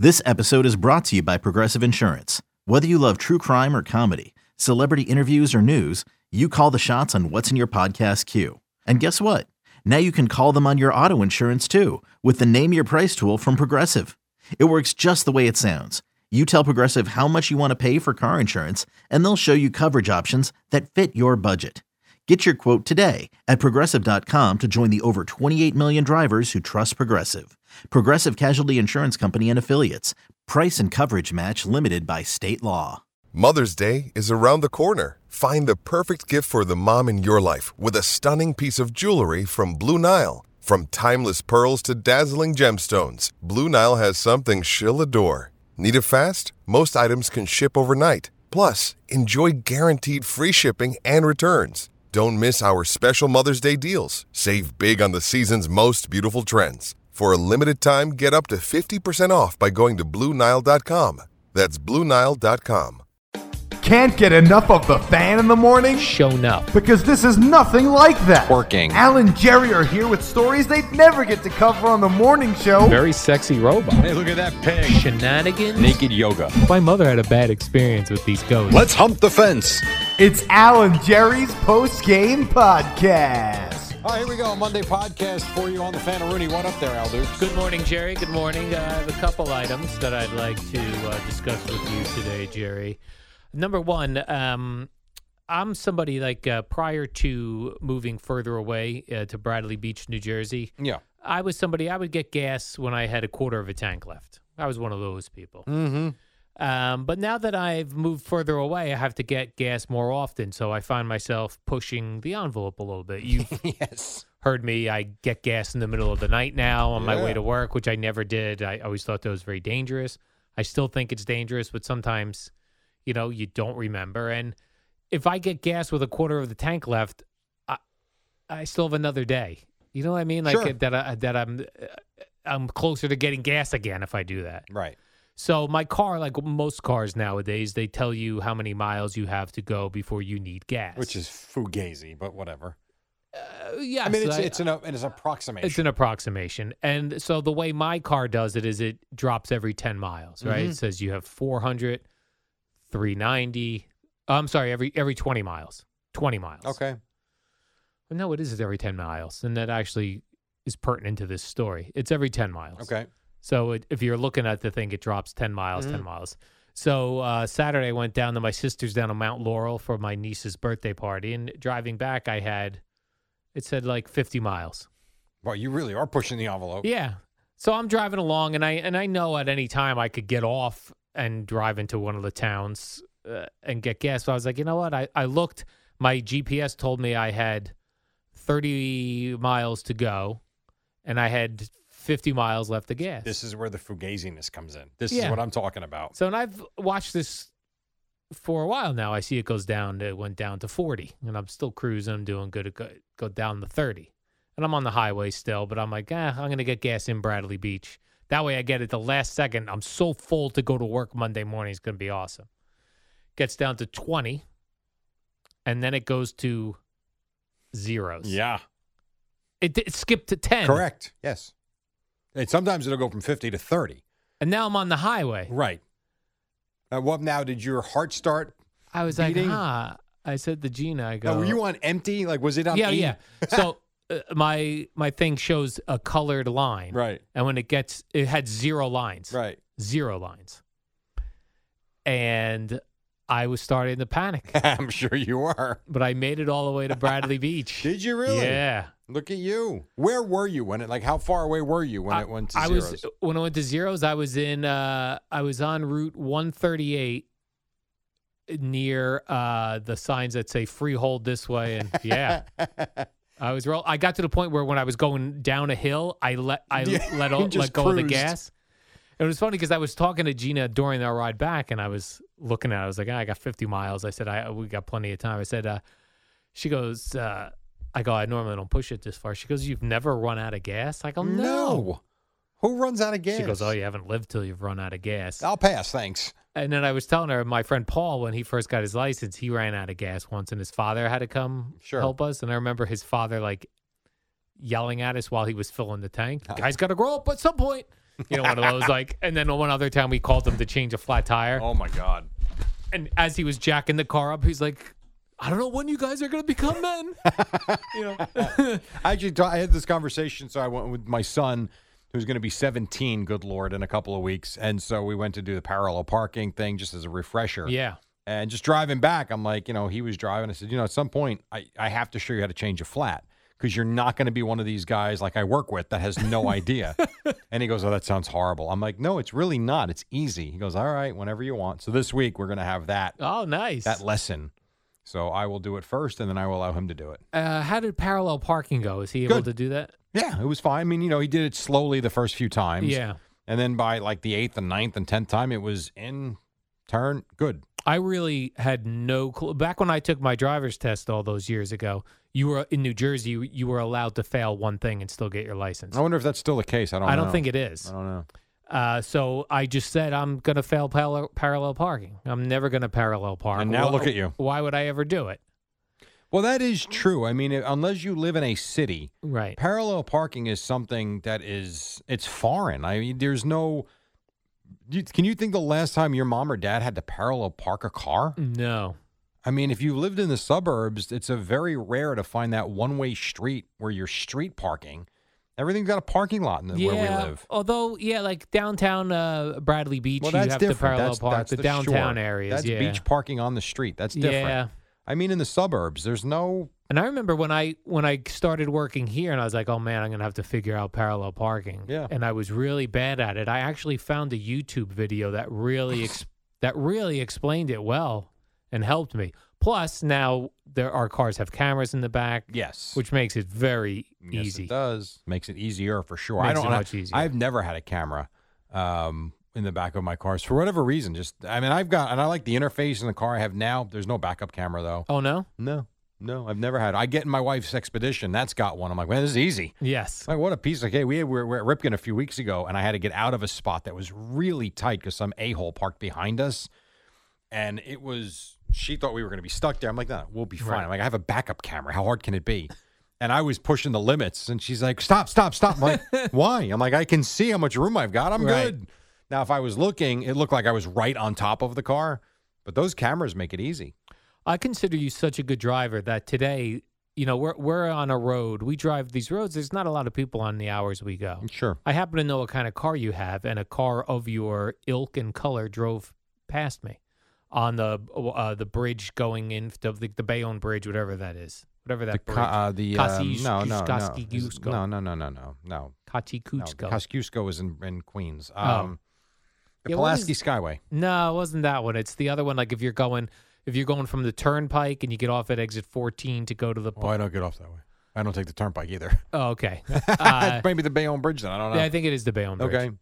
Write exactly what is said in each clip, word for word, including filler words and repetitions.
This episode is brought to you by Progressive Insurance. Whether you love true crime or comedy, celebrity interviews or news, you call the shots on what's in your podcast queue. And guess what? Now you can call them on your auto insurance too with the Name Your Price tool from Progressive. It works just the way it sounds. You tell Progressive how much you want to pay for car insurance, and they'll show you coverage options that fit your budget. Get your quote today at Progressive dot com to join the over twenty-eight million drivers who trust Progressive. Progressive Casualty Insurance Company and Affiliates. Price and coverage match limited by state law. Mother's Day is around the corner. Find the perfect gift for the mom in your life with a stunning piece of jewelry from Blue Nile. From timeless pearls to dazzling gemstones, Blue Nile has something she'll adore. Need it fast? Most items can ship overnight. Plus, enjoy guaranteed free shipping and returns. Don't miss our special Mother's Day deals. Save big on the season's most beautiful trends. For a limited time, get up to fifty percent off by going to Blue Nile dot com. That's Blue Nile dot com. Can't get enough of the fan in the morning? Shown up. Because this is nothing like that. Working. Al and Jerry are here with stories they'd never get to cover on the morning show. Very sexy robot. Hey, look at that pig. Shenanigans. Naked yoga. My mother had a bad experience with these ghosts. Let's hump the fence. It's Al and Jerry's post-game podcast. All right, here we go. Monday podcast for you on the Fan of Rooney. What up there, Al Dukes? Good morning, Jerry. Good morning. Uh, I have a couple items that I'd like to uh, discuss with you today, Jerry. Number one, um, I'm somebody like uh, prior to moving further away uh, to Bradley Beach, New Jersey. Yeah. I was somebody, I would get gas when I had a quarter of a tank left. I was one of those people. Mm-hmm. Um, but now that I've moved further away, I have to get gas more often. So I find myself pushing the envelope a little bit. You've yes. heard me. I get gas in the middle of the night now on Yeah. my way to work, which I never did. I always thought that was very dangerous. I still think it's dangerous, but sometimes, you know, you don't remember. And if I get gas with a quarter of the tank left, I, I still have another day. You know what I mean? Like Sure. that. I, that I'm, I'm closer to getting gas again if I do that. Right. So my car, like most cars nowadays, they tell you how many miles you have to go before you need gas. Which is fugazi, but whatever. uh, yes, I mean, it's I- it's an it's an approximation. It's an approximation. And so the way my car does it is it drops every ten miles, right? Mhm. It says you have four hundred, three ninety. I'm sorry, every every twenty miles. twenty miles. Okay. Well, no, it is every ten miles. And that actually is pertinent to this story. It's every ten miles. Okay. So it, if you're looking at the thing, it drops ten miles, ten Mhm. miles. So uh, Saturday, I went down to my sister's down on Mount Laurel for my niece's birthday party. And driving back, I had, it said like fifty miles. Well, you really are pushing the envelope. Yeah. So I'm driving along, and I and I know at any time I could get off and drive into one of the towns uh, and get gas. So I was like, you know what? I, I looked. My G P S told me I had thirty miles to go, and I had fifty miles left of gas. This is where the fugaziness comes in. This Yeah. is what I'm talking about. So, and I've watched this for a while now. I see it goes down. It went down to forty, and I'm still cruising. I'm doing good. It go, go down to thirty, and I'm on the highway still. But I'm like, ah, I'm gonna get gas in Bradley Beach. That way, I get it the last second. I'm so full to go to work Monday morning. It's gonna be awesome. Gets down to twenty, and then it goes to zeros. Yeah. It, it skipped to ten. Correct. Yes. And sometimes it'll go from fifty to thirty. And now I'm on the highway. Right. Uh, what now? Did your heart start? I was Beating? like, ah. I said to Gina, I go, Now, were you on empty? Like, was it on yeah, eight? yeah. So uh, my my thing shows a colored line, Right. and when it gets, it had zero lines, Right. zero lines, and I was starting to panic. I'm sure you are. But I made it all the way to Bradley Beach. Did you really? Yeah. Look at you. Where were you when it? Like, how far away were you when I, it went to I zeros? was when I went to zeros. I was in. Uh, I was on Route one thirty-eight near uh, the signs that say "Freehold this way," and yeah. I was roll. I got to the point where when I was going down a hill, I let I Yeah, let you o- just let go of the cruised. gas. It was funny because I was talking to Gina during our ride back, and I was looking at it. I was like, ah, I got fifty miles. I said, I we got plenty of time. I said, uh, she goes, uh, I go, I normally don't push it this far. She goes, you've never run out of gas? I go, no. No. Who runs out of gas? She goes, oh, you haven't lived till you've run out of gas. I'll pass, thanks. And then I was telling her, my friend Paul, when he first got his license, he ran out of gas once, and his father had to come Sure. help us. And I remember his father like yelling at us while he was filling the tank. Guy's got to grow up at some point. You know, one of those like. And then one other time we called him to change a flat tire. Oh my God. And as he was jacking the car up, he's like, I don't know when you guys are going to become men. You know, I actually, I had this conversation. So I went with my son, who's going to be seventeen, good Lord, in a couple of weeks. And so we went to do the parallel parking thing just as a refresher. yeah. And just driving back, I'm like, you know, he was driving. I said, you know, at some point, I, I have to show you how to change a flat because you're not going to be one of these guys like I work with that has no idea. And he goes, oh, that sounds horrible. I'm like, no, it's really not. It's easy. He goes, all right, whenever you want. So this week, we're going to have that, Oh, nice. that lesson. So I will do it first, and then I will allow him to do it. Uh, how did parallel parking go? Is he able Good. to do that? Yeah, it was fine. I mean, you know, he did it slowly the first few times. Yeah. And then by like the eighth and ninth and tenth time, it was in, turn, good. I really had no clue. Back when I took my driver's test all those years ago, you were in New Jersey, you, you were allowed to fail one thing and still get your license. I wonder if that's still the case. I don't I know. don't think it is. I don't know. Uh, so I just said, I'm going to fail parallel, parallel parking. I'm never going to parallel park. And now Wh- look at you. Why would I ever do it? Well, that is true. I mean, it- unless you live in a city, Right. parallel parking is something that is, it's foreign. I mean, there's no, you, can you think the last time your mom or dad had to parallel park a car? No. I mean, if you lived in the suburbs, it's a very rare to find that one-way street where you're street parking. Everything's got a parking lot in the, Yeah. where we live. Although, yeah, like downtown uh, Bradley Beach, Well, you that's have different. to parallel that's, park. that's the, the downtown shore. areas, That's yeah. beach parking on the street. That's different. Yeah. I mean, in the suburbs, there's no. And I remember when I when I started working here, and I was like, "Oh man, I'm gonna have to figure out parallel parking." Yeah. And I was really bad at it. I actually found a YouTube video that really ex- that really explained it well and helped me. Plus, now there our cars have cameras in the back, Yes. which makes it very Yes, easy. it does. Makes it easier for sure. I Makes don't. it much easier. I've never had a camera um, in the back of my cars for whatever reason. Just, I mean, I've got, and I like the interface in the car I have now. There's no backup camera though. Oh no? No, no, I've never had. I get in my wife's Expedition. That's got one. I'm like, man, this is easy. Yes. Like, what a piece of cake. We were, were at Ripken a few weeks ago, and I had to get out of a spot that was really tight because some a-hole parked behind us. And it was, she thought we were going to be stuck there. I'm like, no, we'll be fine. Right. I'm like, I have a backup camera. How hard can it be? And I was pushing the limits, and she's like, stop, stop, stop. I'm like, why? I'm like, I can see how much room I've got. I'm Right. good. Now, if I was looking, it looked like I was right on top of the car. But those cameras make it easy. I consider you such a good driver that today, you know, we're we're on a road. We drive these roads. There's not a lot of people on the hours we go. Sure. I happen to know what kind of car you have, and a car of your ilk and color drove past me on the uh, the bridge going into the, the Bayonne Bridge, whatever that is, whatever that The, bridge. ca- uh, the um, Kosciuszko- no, no, no. Kosciuszko. no, no, no, no, no, no. No, Kosciuszko. Kosciuszko is in, in Queens. Oh. Um, the Yeah, what Pulaski is- Skyway. No, it wasn't that one. It's the other one. Like if you're going, if you're going from the Turnpike and you get off at exit fourteen to go to the. Oh, I don't get off that way. I don't take the turnpike either. Oh, okay. Uh, Maybe the Bayonne Bridge then. I don't know. yeah, I think it is the Bayonne Bridge. okay.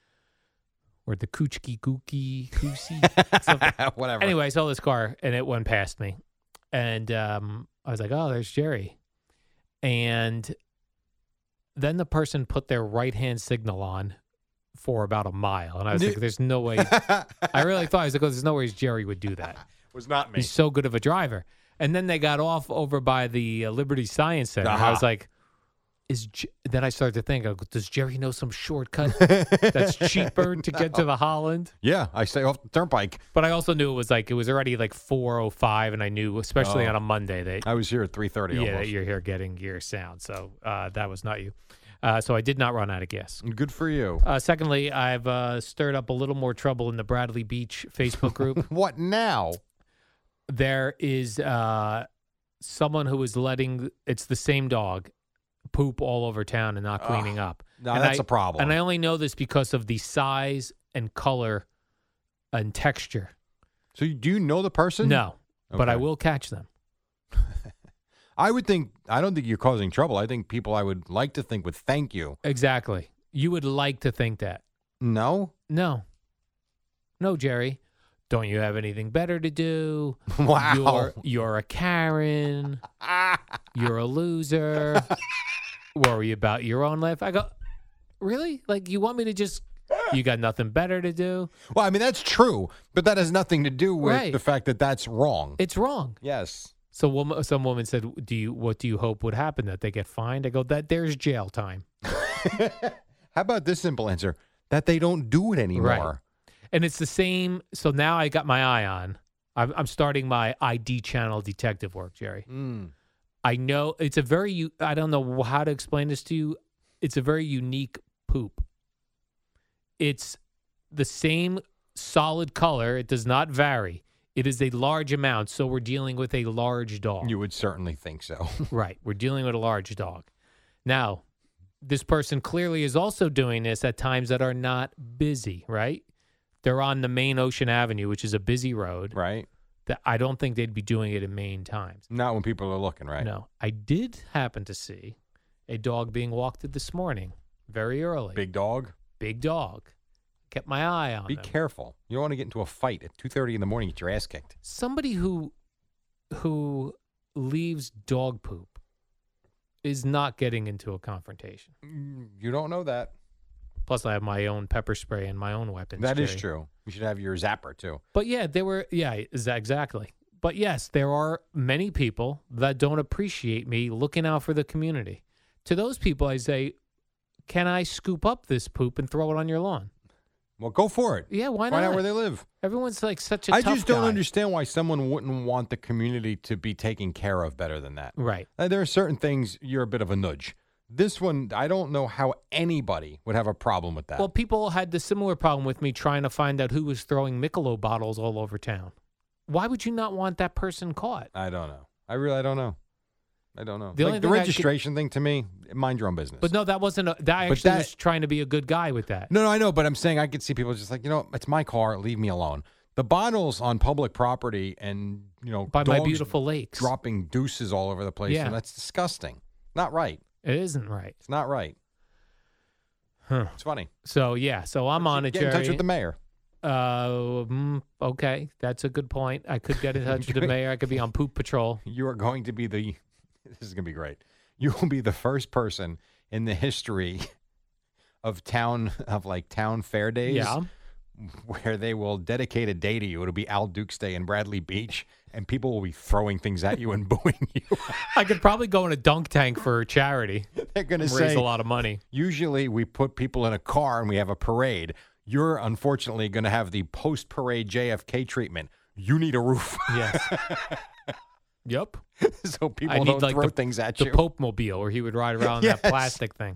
Or the Kuchki Gookie Koosie. something. Whatever. Anyway, I saw this car and it went past me. And um, I was like, oh, there's Jerry. And then the person put their right hand signal on for about a mile. And I was like, there's no way. I really thought, I was like, oh, there's no way Jerry would do that. was not me. He's so good of a driver. And then they got off over by the uh, Liberty Science Center. And I Uh-huh. was like, is J-? Then I started to think, oh, does Jerry know some shortcut that's cheaper to get to the Holland? Yeah, I stay off the turnpike. But I also knew it was like it was already like four oh five, and I knew, especially Oh. on a Monday, that I was here at three thirty yeah, that almost. you're here getting your sound. So uh, that was not you. Uh, so I did not run out of gas. Good for you. Uh, secondly, I've uh, stirred up a little more trouble in the Bradley Beach Facebook group. What now? There is uh, someone who is letting it's the same dog poop all over town and not cleaning up. No, And that's I- a problem. And I only know this because of the size and color and texture. so you- do you know the person? No, but I Okay. will catch them. I would think, I don't think you're causing trouble. I think people I would like to think would thank you. Exactly. You would like to think that. No? No. No, Jerry. Don't you have anything better to do? Wow. You're, you're a Karen. You're a loser. Worry about your own life. I go, really? Like, you want me to just, you got nothing better to do? Well, I mean, that's true, but that has nothing to do with Right. the fact that that's wrong. It's wrong. yes. So woman, some woman said, "Do you? What do you hope would happen? That they get fined?" I go, "That there's jail time." How about this simple answer? that they don't do it anymore. Right. And it's the same. So now I got my eye on. I'm, I'm starting my I D channel detective work, Jerry. Mm. I know it's a very, u- I don't know how to explain this to you. It's a very unique poop. It's the same solid color. It does not vary. It is a large amount. So we're dealing with a large dog. You would certainly think so. Right. We're dealing with a large dog. Now, this person clearly is also doing this at times that are not busy, right? They're on the main Ocean Avenue, which is a busy road. Right. That I don't think they'd be doing it in main times. Not when people are looking, right? No. I did happen to see a dog being walked this morning, very early. Big dog. Big dog. Kept my eye on Be him. careful. You don't want to get into a fight at two thirty in the morning, get your ass kicked. Somebody who who leaves dog poop is not getting into a confrontation. Mm, You don't know that. Plus, I have my own pepper spray and my own weapons. That is Jerry. true. You should have your zapper, too. But yeah, there were, yeah, is that exactly. But yes, there are many people that don't appreciate me looking out for the community. To those people, I say, can I scoop up this poop and throw it on your lawn? Well, go for it. Yeah, why Find not? out where they live. Everyone's like such a I tough just don't guy. understand why someone wouldn't want the community to be taken care of better than that. Right. Uh, there are certain things you're a bit of a nudge. This one, I don't know how anybody would have a problem with that. Well, people had the similar problem with me trying to find out who was throwing Michelob bottles all over town. Why would you not want that person caught? I don't know. I really I don't know. I don't know. The only like the thing I could- registration thing to me, mind your own business. But no, that wasn't. A, that I But actually that- was trying to be a good guy with that. No, no, I know, but I'm saying I could see people just like, you know, it's my car, leave me alone. The bottles on public property and, you know, By my dogs beautiful lakes. dropping deuces all over the place, Yeah. and that's disgusting. Not right. It isn't right. It's not right. Huh. It's funny. So yeah, so I'm on it, Get in Jerry. touch with the mayor. Uh, mm, okay, that's a good point. I could get in touch with the mayor. I could be on poop patrol. You are going to be the, this is going to be great. You will be the first person in the history of town, of like town fair days. Yeah. Where they will dedicate a day to you. It'll be Al Dukes Day in Bradley Beach, and people will be throwing things at you and booing you. I could probably go in a dunk tank for charity. They're going to and say, raise a lot of money. usually we put people in a car and we have a parade. You're unfortunately going to have the post-parade J F K treatment. You need a roof. Yes. Yep. So people I need don't like throw the, things at the you. Pope Mobile, where he would ride around Yes. that plastic thing.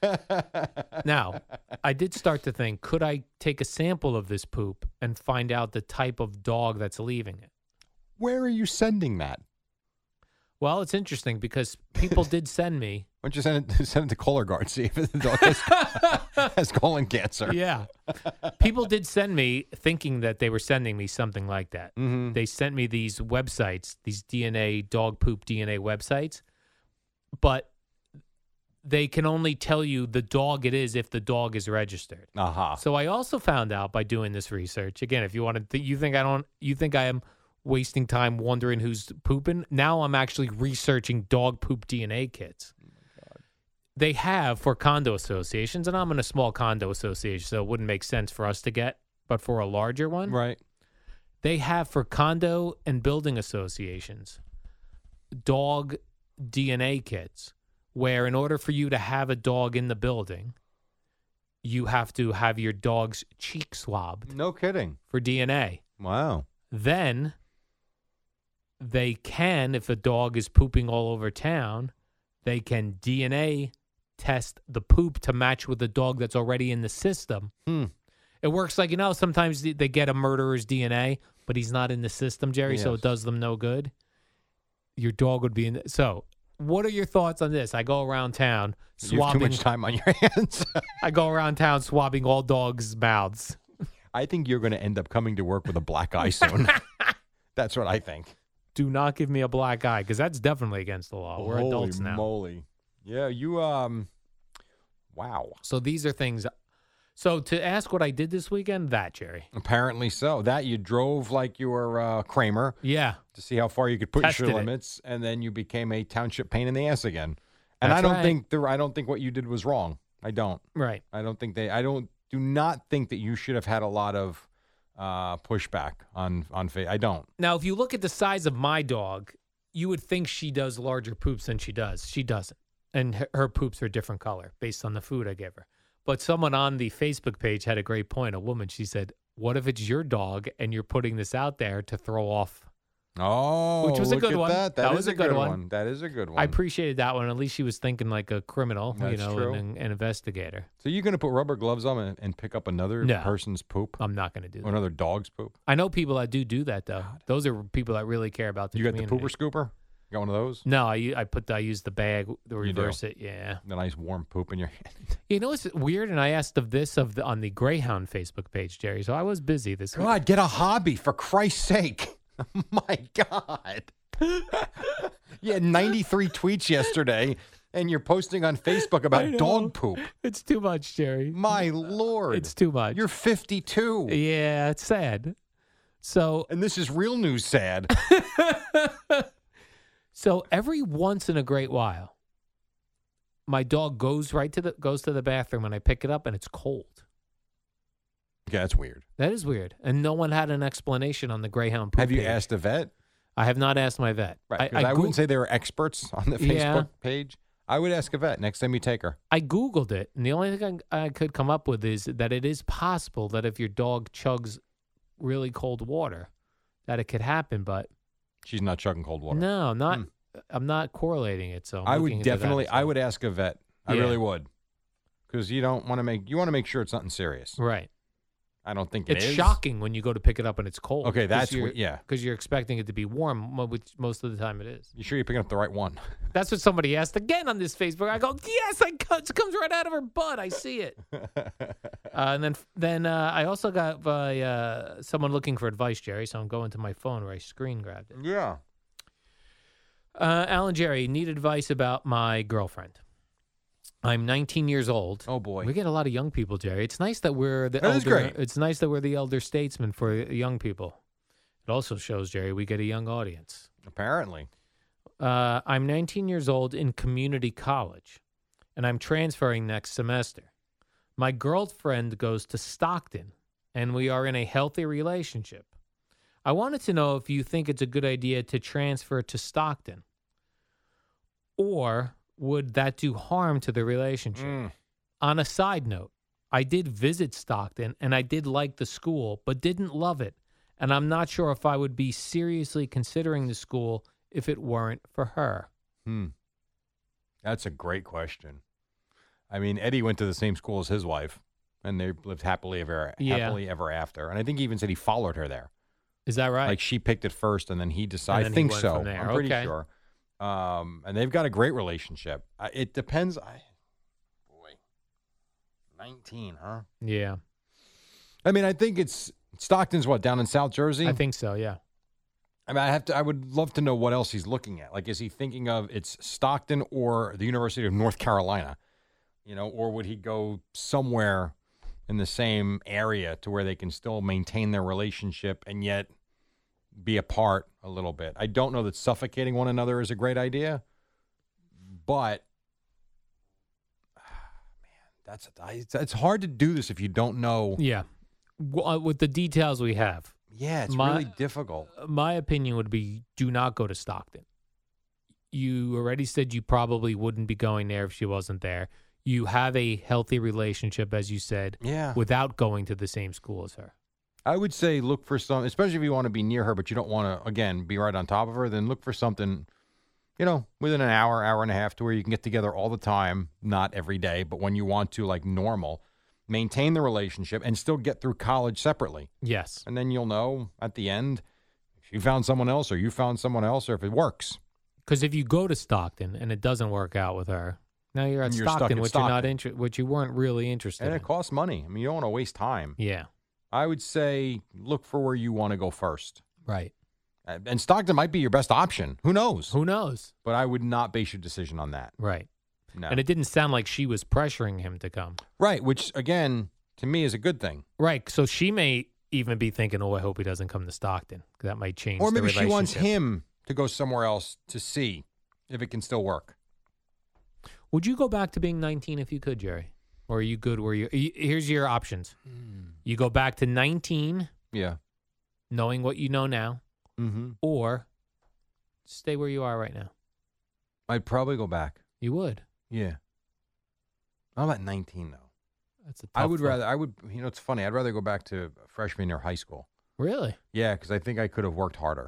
Now, I did start to think, could I take a sample of this poop and find out the type of dog that's leaving it? Where are you sending that? Well, it's interesting because people did send me. Why don't you send it, send it to Color Guard, see if the dog has, has colon cancer. Yeah. People did send me thinking that they were sending me something like that. Mm-hmm. They sent me these websites, these D N A, dog poop D N A websites, but they can only tell you the dog it is if the dog is registered. Aha. So I also found out by doing this research, again, if you want to, th- you think I don't, you think I am wasting time wondering who's pooping? Now I'm actually researching dog poop D N A kits. They have for condo associations, and I'm in a small condo association, so it wouldn't make sense for us to get, but for a larger one, Right. they have for condo and building associations dog D N A kits, where in order for you to have a dog in the building, you have to have your dog's cheek swabbed No kidding. for D N A. Wow. Then they can, if a dog is pooping all over town, they can D N A test the poop to match with the dog that's already in the system. Hmm. It works like, you know, sometimes they- they get a murderer's D N A, but he's not in the system, Jerry, so Yes. it does them no good. Your dog would be in. The, so, what are your thoughts on this? I go around town You have too swabbing. much time on your hands. I go around town swabbing all dogs' mouths. I think you're going to end up coming to work with a black eye soon. That's what I think. Do not give me a black eye because that's definitely against the law. We're Holy adults now. moly. Yeah, you, um, wow. So these are things. So to ask what I did this weekend, that, Jerry. Apparently so. That you drove like you were uh, Kramer Yeah. to see how far you could push Tested your it. limits, and then you became a township pain in the ass again. And That's I don't right. think the I don't think what you did was wrong. I don't. Right. I don't think they. I don't. Do not think that you should have had a lot of uh, pushback on on. Fa- I don't. Now, if you look at the size of my dog, you would think she does larger poops than she does. She doesn't. And her, her poops are a different color based on the food I give her. But someone on the Facebook page had a great point. A woman, she said, what if it's your dog and you're putting this out there to throw off? Oh, Which was a look good at one. That, That that was is a good one. one. That is a good one. I appreciated that one. At least she was thinking like a criminal, you That's know, true. and an investigator. So you're going to put rubber gloves on and, and pick up another No. person's poop? I'm not going to do Or that. another dog's poop? I know people that do do that, though. Those are people that really care about the You got the community. pooper scooper? You got one of those? No, I, u- I put the, I use the bag, the You do? reverse it. Yeah. The nice warm poop in your hand. You know what's weird? And I asked of this of the, on the Greyhound Facebook page, Jerry. So I was busy this week. God, get a hobby, for Christ's sake. My God. You had ninety-three tweets yesterday, and you're posting on Facebook I about know. dog poop. It's too much, Jerry. My Lord. It's too much. You're fifty-two. Yeah, it's sad. So And this is real news sad. so every once in a great while, my dog goes right to the goes to the bathroom and I pick it up and it's cold. Okay, that's weird. That is weird. And no one had an explanation on the Greyhound poop Have you page. asked a vet? I have not asked my vet. Right, 'cause I, Goog- wouldn't say they were experts on the Facebook Yeah. page. I would ask a vet next time you take her. I Googled it, and the only thing I, I could come up with is that it is possible that if your dog chugs really cold water, that it could happen. But She's not chugging cold water. no, not. Hmm. I'm not correlating it. So I'm I looking would into that definitely. as I well. would ask a vet. I Yeah. really would, because you don't want to make. You want to make sure it's nothing serious. Right. I don't think it It's is. shocking when you go to pick it up and it's cold. Okay, that's you're, what- yeah. because you're expecting it to be warm, mo- which most of the time it is. You sure you're picking up the right one? That's what somebody asked again on this Facebook. I go, yes, I co- it comes right out of her butt. I see it. uh, and then, then uh, I also got by uh, someone looking for advice, Jerry. So I'm going to my phone where I screen grabbed it. Yeah. Uh, Alan, Jerry, need advice about my girlfriend. I'm nineteen years old. Oh boy. We get a lot of young people, Jerry. It's nice that we're the That elder. is great. It's nice that we're the elder statesman for young people. It also shows, Jerry, we get a young audience. Apparently. Uh, I'm nineteen years old in community college, and I'm transferring next semester. My girlfriend goes to Stockton, and we are in a healthy relationship. I wanted to know if you think it's a good idea to transfer to Stockton, or would that do harm to the relationship? Mm. On a side note, I did visit Stockton, and I did like the school, but didn't love it, and I'm not sure if I would be seriously considering the school if it weren't for her. Hmm. That's a great question. I mean, Eddie went to the same school as his wife, and they lived happily ever Yeah. happily ever after. And I think he even said he followed her there. Is that right? Like she picked it first, and then he decided. then I he think went so. from there. I'm pretty Okay. sure. Um, and they've got a great relationship. Uh, it depends. I, boy, nineteen, huh? yeah, I mean, I think it's Stockton's what down in South Jersey. I think so. Yeah. I mean, I have to. I would love to know what else he's looking at. Like, is he thinking of it's Stockton or the University of North Carolina? You know, or would he go somewhere in the same area to where they can still maintain their relationship and yet be apart a little bit? I don't know that suffocating one another is a great idea, but man, that's I, it's hard to do this if you don't know. Yeah. W- uh, With the details we have, Yeah, it's My- really difficult. my opinion would be do not go to Stockton. You already said you probably wouldn't be going there if she wasn't there. You have a healthy relationship, as you said, Yeah. without going to the same school as her. I would say look for some, especially if you want to be near her, but you don't want to, again, be right on top of her, then look for something, you know, within an hour, hour and a half to where you can get together all the time, not every day, but when you want to, like normal, maintain the relationship and still get through college separately. Yes. And then you'll know at the end if you found someone else or you found someone else or if it works. Because if you go to Stockton and it doesn't work out with her, now you're at And you're stuck Stockton, at which you're not Stockton. inter- which you weren't really interested And in. it costs money. I mean, you don't want to waste time. Yeah. I would say look for where you want to go first. Right. Uh, And Stockton might be your best option. Who knows? Who knows? But I would not base your decision on that. Right. No. And it didn't sound like she was pressuring him to come. Right, which again, to me is a good thing. Right. So she may even be thinking, oh, I hope he doesn't come to Stockton. 'Cause that might change Or the maybe she wants relationship. him to go somewhere else to see if it can still work. Would you go back to being nineteen if you could, Jerry? Or are you good where you... y- Here's your options. You go back to nineteen, Yeah. knowing what you know now, Mm-hmm. or stay where you are right now. I'd probably go back. You would. Yeah. I'm at nineteen though. That's a tough I would one. rather. I would. You know, it's funny. I'd rather go back to freshman year high school. Really? Yeah, because I think I could have worked harder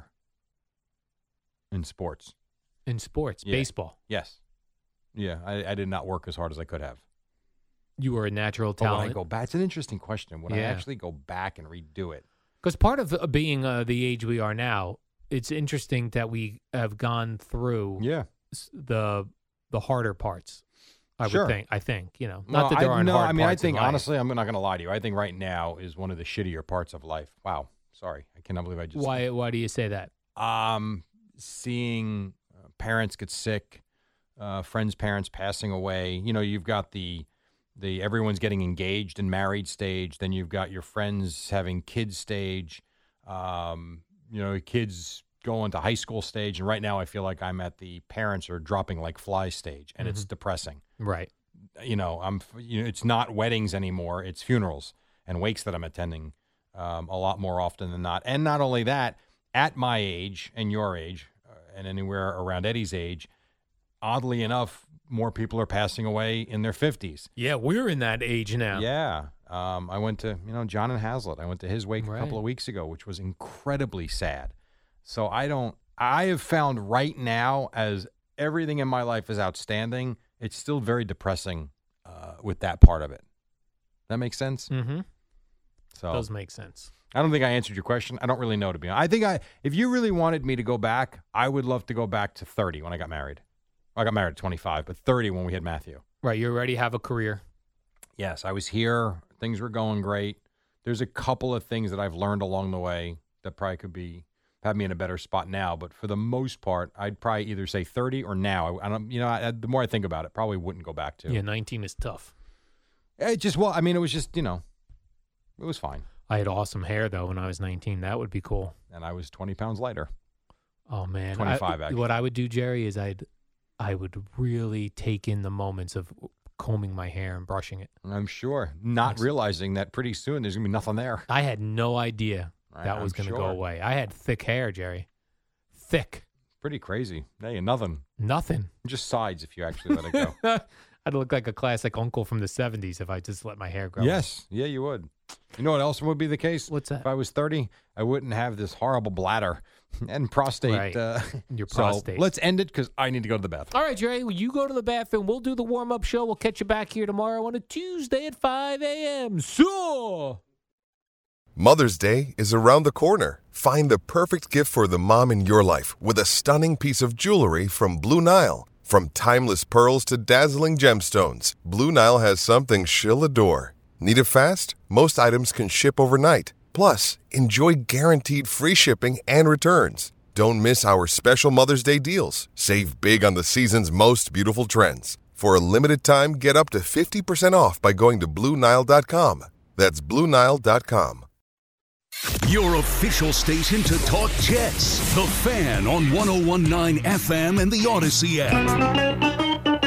in sports. In sports, Yeah. baseball. Yes. Yeah, I, I did not work as hard as I could have. You were a natural But when I talent. go back, it's an interesting question. When I Yeah. actually go back and redo it, Because part of uh, being uh, the age we are now, it's interesting that we have gone through yeah, s- the the harder parts. I Sure. would think. I think you know, Well, not that there I, aren't no, hard I mean, I parts in think life. honestly, I'm not going to lie to you. I think right now is one of the shittier parts of life. Wow, sorry, I cannot believe I just Why? Why do you say that? Um, seeing uh, parents get sick, uh, friends' parents passing away. You know, you've got the the everyone's getting engaged and married stage. Then you've got your friends having kids stage. Um, you know, kids going to high school stage. And right now, I feel like I'm at the parents are dropping like flies stage, and it's depressing. Right. You know, I'm. You know, it's not weddings anymore. It's funerals and wakes that I'm attending um, a lot more often than not. And not only that, at my age and your age, uh, and anywhere around Eddie's age, oddly enough, more people are passing away in their fifties. Yeah, we're in that age now. Yeah. Um, I went to, you know, John and Hazlitt. I went to his wake a Right. couple of weeks ago, which was incredibly sad. So I don't, I have found right now, as everything in my life is outstanding, it's still very depressing uh, with that part of it. That makes sense? Mm-hmm. So Does make sense. I don't think I answered your question. I don't really know, to be honest. I think I, if you really wanted me to go back, I would love to go back to thirty when I got married. I got married at twenty-five, but thirty when we had Matthew. Right. You already have a career. Yes, I was here. Things were going great. There's a couple of things that I've learned along the way that probably could be have me in a better spot now. But for the most part, I'd probably either say thirty or now. I, I don't, you know, I, the more I think about it, probably wouldn't go back to. Yeah, nineteen is tough. It just well, I mean, it was just you know, it was fine, I had awesome hair though when I was nineteen. That would be cool. and I was twenty pounds lighter. Oh man, twenty-five, I, actually. What I would do, Jerry, is I'd I would really take in the moments of combing my hair and brushing it. I'm sure, not Yes. realizing that pretty soon there's gonna be nothing there. I had no idea that I'm was going to go sure. away. I had thick hair, Jerry. Thick. Pretty crazy. Hey, nothing. Nothing. Just sides if you actually let it go. I'd look like a classic uncle from the seventies if I just let my hair grow. Yes, yeah, you would. You know what else would be the case? What's that? If I was thirty, I wouldn't have this horrible bladder and prostate. Right. Uh, Your so prostate. let's end it because I need to go to the bathroom. All right, Jerry, well, you go to the bathroom. We'll do the warm-up show. We'll catch you back here tomorrow on a Tuesday at five a.m. So, Mother's Day is around the corner. Find the perfect gift for the mom in your life with a stunning piece of jewelry from Blue Nile. From timeless pearls to dazzling gemstones, Blue Nile has something she'll adore. Need it fast? Most items can ship overnight. Plus, enjoy guaranteed free shipping and returns. Don't miss our special Mother's Day deals. Save big on the season's most beautiful trends. For a limited time, get up to fifty percent off by going to Blue Nile dot com. That's Blue Nile dot com. Your official station to talk Jets. The Fan on one oh one point nine F M and the Odyssey app.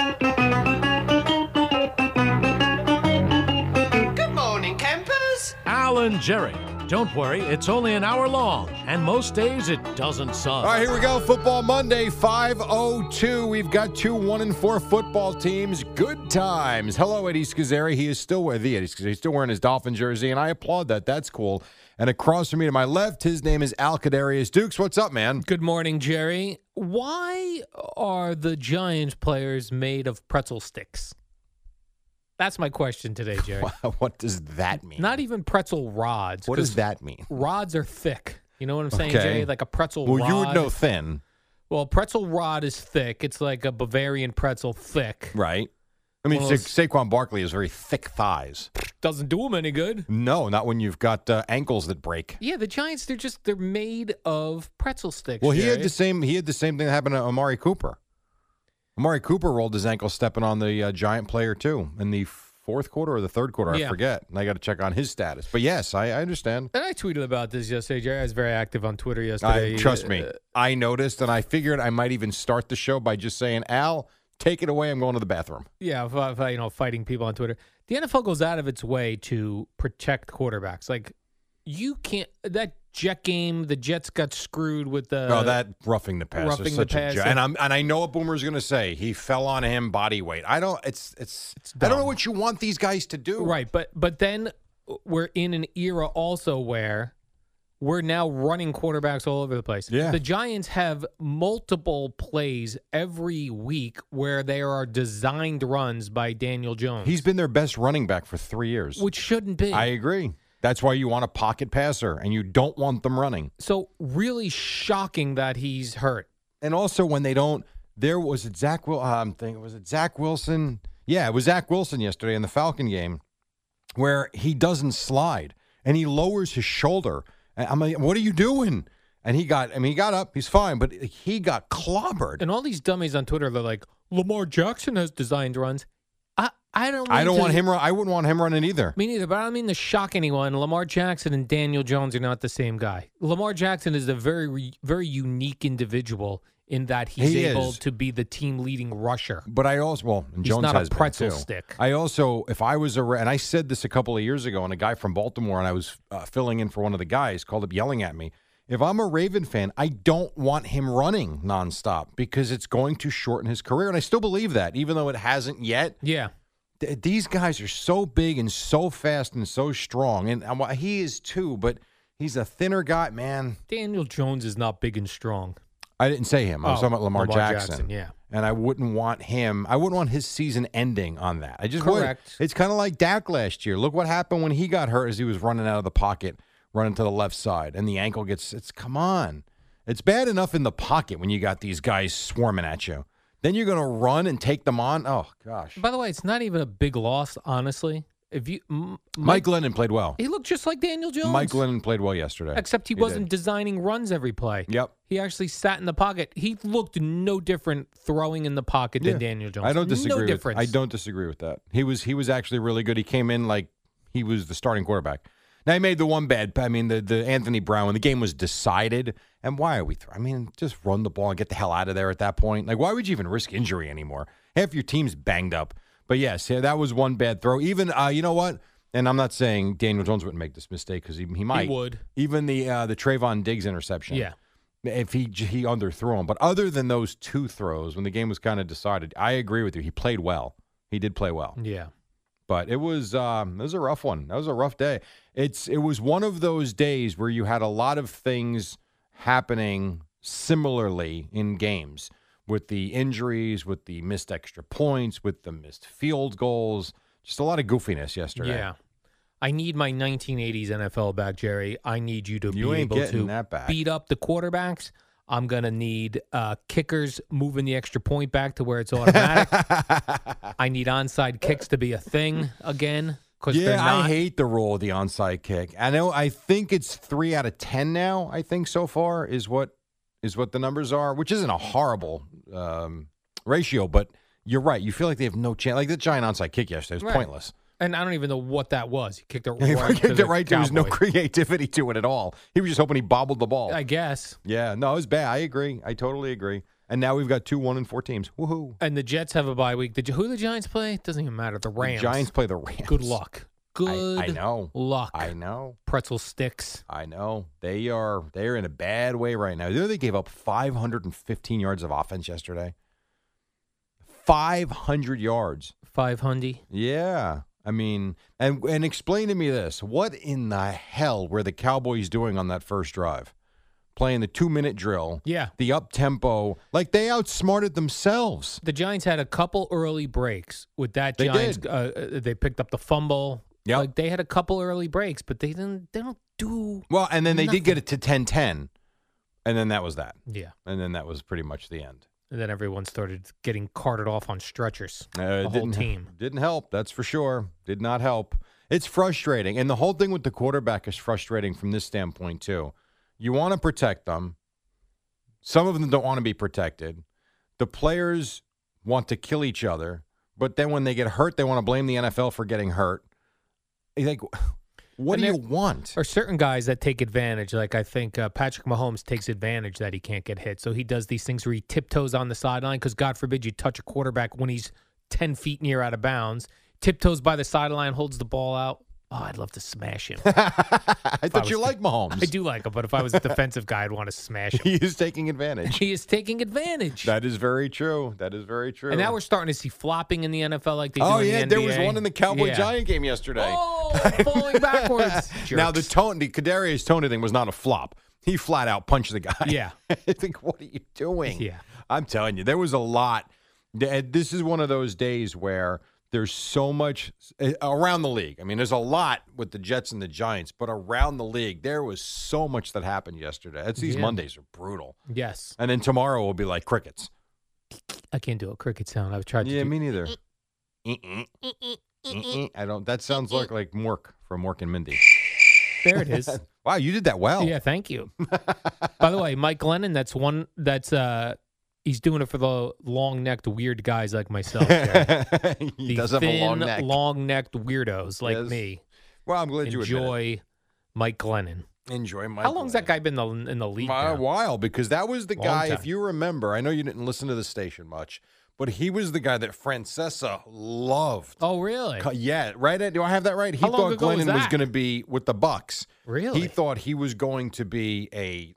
Good morning, campers. Alan Jerry. Don't worry, it's only an hour long, and most days it doesn't suck. All right, here we go. Football Monday, five oh two. We've got two one and four football teams. Good times. Hello, Eddie Scazzeri. He is still wearing the Eddie Scazzeri. He's still wearing his Dolphin jersey, and I applaud that. That's cool. And across from me to my left, his name is Al Kadarius Dukes. What's up, man? good morning, Jerry. Why are the Giants players made of pretzel sticks? That's my question today, Jerry. What does that mean? Not even pretzel rods. What 'cause does that mean? Rods are thick. You know what I'm saying, Okay. Jerry? Like a pretzel Well, rod. you would know thin, Well, pretzel rod is thick. It's like a Bavarian pretzel thick. right? I mean, Well, Sa- Saquon Barkley has very thick thighs. Doesn't do them any good. No, not when you've got uh, ankles that break. Yeah, the Giants, they're just, they're made of pretzel sticks. Well, he had Jerry. the same. He had the same thing that happened to Amari Cooper. Amari Cooper rolled his ankle stepping on the uh, Giant player too in the fourth quarter or the third quarter. Yeah. I forget. And I got to check on his status. But yes, I, I understand. And I tweeted about this yesterday, Jerry. I was very active on Twitter yesterday. I, trust me, Uh, I noticed, and I figured I might even start the show by just saying, "Al, take it away. I'm going to the bathroom." Yeah, if, I- if I, you know, fighting people on Twitter. The N F L goes out of its way to protect quarterbacks. Like, you can't, that Jet game, the Jets got screwed with the. Oh, that roughing the passer, roughing such the a passer. jo- and I'm and I know what Boomer's going to say. He fell on him body weight. I don't. It's it's. It's I don't know dumb. what you want these guys to do. Right, but but then we're in an era also where we're now running quarterbacks all over the place. Yeah. The Giants have multiple plays every week where there are designed runs by Daniel Jones. He's been their best running back for three years. which shouldn't be. I agree. That's why you want a pocket passer, and you don't want them running. So really shocking that he's hurt. And also when they don't, there was it Zach. Wil- uh, I'm thinking, was it Zach Wilson? Yeah, it was Zach Wilson yesterday in the Falcon game, where he doesn't slide and he lowers his shoulder. And I'm like, what are you doing? And he got, I mean, he got up, he's fine, but he got clobbered. And all these dummies on Twitter, they're like, Lamar Jackson has designed runs. I, I don't. I mean don't to- want him. Run, I wouldn't want him running either. Me neither, but I don't mean to shock anyone. Lamar Jackson and Daniel Jones are not the same guy. Lamar Jackson is a very, re- very unique individual in that he's He able is. to be the team leading rusher. But I also, well, and He's Jones not a has been, pretzel too. stick. I also, if I was a, and I said this a couple of years ago, and a guy from Baltimore, and I was uh, filling in for one of the guys, called up yelling at me. If I'm a Raven fan, I don't want him running nonstop because it's going to shorten his career, and I still believe that, even though it hasn't yet. Yeah. Th- these guys are so big and so fast and so strong, and um, he is too. But he's a thinner guy, man. Daniel Jones is not big and strong. I didn't say him. I was Oh, talking about Lamar, Lamar Jackson. Jackson, yeah. And I wouldn't want him. I wouldn't want his season ending on that. I just Correct. wouldn't. It's kind of like Dak last year. Look what happened when he got hurt as he was running out of the pocket, running to the left side, and the ankle gets. It's come on. It's bad enough in the pocket when you got these guys swarming at you. Then you're going to run and take them on. Oh gosh. By the way, it's not even a big loss, honestly. If you M- Mike Lennon played well. he looked just like Daniel Jones. Mike Lennon played well yesterday. Except he, He wasn't did. designing runs every play. Yep. He actually sat in the pocket. He looked no different throwing in the pocket Yeah. than Daniel Jones. I don't disagree. No with, difference. I don't disagree with that. He was he was actually really good. He came in like he was the starting quarterback. Now he made the one bad. I mean the the Anthony Brown when the game was decided. And why are we? Th- I mean, just run the ball and get the hell out of there at that point. Like why would you even risk injury anymore? Half your team's banged up. But yes, yeah, that was one bad throw. Even uh, you know what? And I'm not saying Daniel Jones wouldn't make this mistake because he he might. He would. Even the uh, the Trayvon Diggs interception. Yeah. If he he underthrew him, but other than those two throws, when the game was kind of decided, I agree with you. He played well. He did play well, Yeah. but it was um, it was a rough one. That was a rough day. It's it was one of those days where you had a lot of things happening similarly in games with the injuries, with the missed extra points, with the missed field goals. Just a lot of goofiness yesterday. Yeah. I need my nineteen eighties N F L back, Jerry. I need you to You be ain't able getting to that back. beat up the quarterbacks. I'm going to need uh, kickers moving the extra point back to where it's automatic. I need onside kicks to be a thing again. Cause Yeah, they're not. I hate the rule of the onside kick. I know. I think it's three out of ten now. I think so far is what is what the numbers are, which isn't a horrible um, ratio. But you're right. You feel like they have no chance. Like the giant onside kick yesterday was Right. pointless. And I don't even know what that was. He kicked it He right to kicked the it right. There was no Cowboys. creativity to it at all. He was just hoping he bobbled the ball. I guess. Yeah, no, it was bad. I agree. I totally agree. And now we've got two one and four teams. Woohoo! And the Jets have a bye week. The, who the Giants play? It doesn't even matter. The The Rams. Giants play the Rams. Good luck. Good I, I know. luck. I know. Pretzel sticks. I know they are they are in a bad way right now. You know they gave up five hundred fifteen yards of offense yesterday. five hundred yards. Five hundred. Yeah, I mean, and and explain to me this: what in the hell were the Cowboys doing on that first drive? Playing the two minute drill. Yeah. The up tempo, like they outsmarted themselves. The Giants had a couple early breaks with that. They Giants. did. Uh, uh, they picked up the fumble. Yep. Like they had a couple early breaks, but they didn't. They don't do. Well, and then they nothing. did get it to ten ten, and then that was that. Yeah. And then that was pretty much the end. And then everyone started getting carted off on stretchers. Uh, it the whole didn't, team. Didn't help, that's for sure. Did not help. It's frustrating. And the whole thing with the quarterback is frustrating from this standpoint, too. You want to protect them. Some of them don't want to be protected. The players want to kill each other. But then when they get hurt, they want to blame the N F L for getting hurt. You think, what And do you there- want? Or certain guys that take advantage. Like I think uh, Patrick Mahomes takes advantage that he can't get hit. So he does these things where he tiptoes on the sideline because God forbid you touch a quarterback when he's ten feet near out of bounds. Tiptoes by the sideline, holds the ball out. Oh, I'd love to smash him. I I thought was you the- liked Mahomes. I do like him, but if I was a defensive guy, I'd want to smash him. He is taking advantage. He is taking advantage. That is very true. That is very true. And now we're starting to see flopping in the N F L like they oh do in yeah, the N there B A. was one in the Cowboy Yeah. Giant game yesterday. Oh, falling backwards. Now the Jerks. tone, the Kadarius Toney thing was not a flop. He flat out punched the guy. Yeah. I think, what are you doing? Yeah. I'm telling you, there was a lot. This is one of those days where there's so much around the league. I mean, there's a lot with the Jets and the Giants, but around the league, there was so much that happened yesterday. It's, these Yeah. Mondays are brutal. Yes. And then tomorrow will be like crickets. I can't do a cricket sound. I've tried to Yeah, do me neither. I don't. That sounds like like Mork from Mork and Mindy. There it is. Wow, you did that well. Yeah, thank you. By the way, Mike Glennon, that's one that's uh he's doing it for the long-necked weird guys like myself. Jerry. he the does have thin, a long neck. long-necked weirdos like Yes. me. Well, I'm glad you admit Enjoy Mike Glennon. it. Enjoy Mike. How long's that guy been in the, in the league A now? while, because that was the Long guy. time. If you remember, I know you didn't listen to the station much, but he was the guy that Francesa loved. Oh, really? Co- Yeah, right. Ed? Do I have that right? He How long thought ago was Glennon was, that? going to be with the Bucks. Really? He thought he was going to be a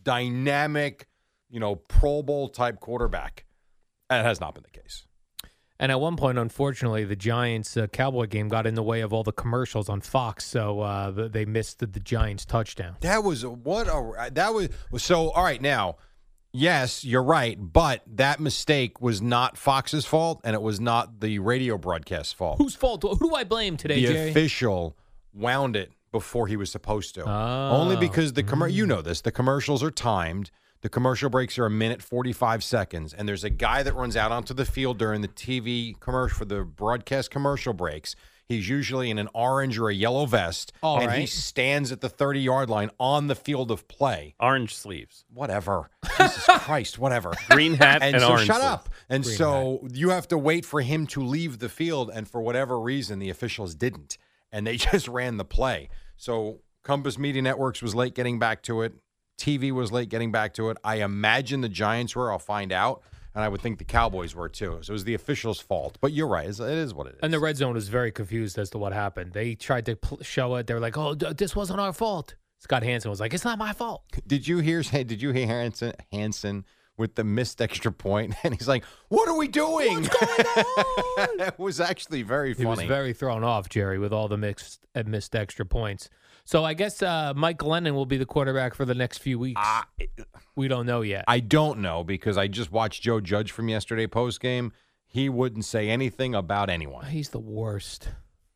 dynamic, you know, Pro Bowl type quarterback. And it has not been the case. And at one point, unfortunately, the Giants uh, Cowboy game got in the way of all the commercials on Fox, so uh, th- they missed the, the Giants touchdown. That was a- what a that was so. All right, now, yes, you're right, but that mistake was not Fox's fault, and it was not the radio broadcast's fault. Whose fault? Who do I blame today, the Jerry? official wound it before he was supposed to. Oh. Only because the commer- you know this, the commercials are timed. The commercial breaks are a minute forty-five seconds, and there's a guy that runs out onto the field during the T V commercial for the broadcast commercial breaks. He's usually in an orange or a yellow vest, All and he right. stands at the thirty-yard line on the field of play. Orange sleeves. Whatever. Jesus Christ, whatever. Green hat And and, so orange shut sleeves. up. And Green so you have to wait for him to leave the field, and for whatever reason, the officials didn't, and they just ran the play. So Compass Media Networks was late getting back to it. T V was late getting back to it. I imagine the Giants were. I'll find out. And I would think the Cowboys were too. So it was the officials' fault. But you're right. It's- It is what it is. And the red zone was very confused as to what happened. They tried to pl- show it. They were like, "Oh, d- this wasn't our fault." Scott Hansen was like, "It's not my fault." Did you hear? Hey, did you hear Hansen, Hansen with the missed extra point? And he's like, "What are we doing?" What's going on? It was actually very He funny. was very thrown off, Jerry, with all the mixed uh, missed extra points. So I guess uh, Mike Glennon will be the quarterback for the next few weeks. Ah, we don't know yet. I don't know because I just watched Joe Judge from yesterday post game. He wouldn't say anything about anyone. He's the worst.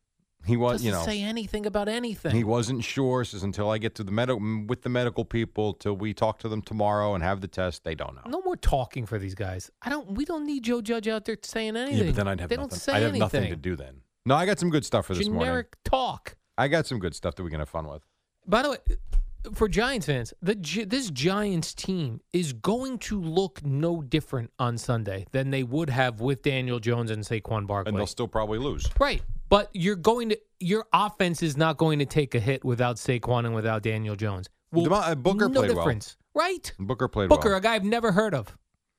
He was, Doesn't you know, say anything about anything. he wasn't sure. Says until I get to the medical with the medical people, till we talk to them tomorrow and have the test, they don't know. No more talking for these guys. I don't. We don't need Joe Judge out there saying anything. Yeah, but then I'd have they nothing. don't say I'd have anything. nothing to do then. No, I got some good stuff for this morning. Generic talk. I got some good stuff that we can have fun with. By the way, for Giants fans, the Gi- this Giants team is going to look no different on Sunday than they would have with Daniel Jones and Saquon Barkley. And they'll still probably lose. Right. But you're going to your offense is not going to take a hit without Saquon and without Daniel Jones. Well, Dema- uh, Booker no played well. difference. Right? Booker played Booker, well. a guy I've never heard of.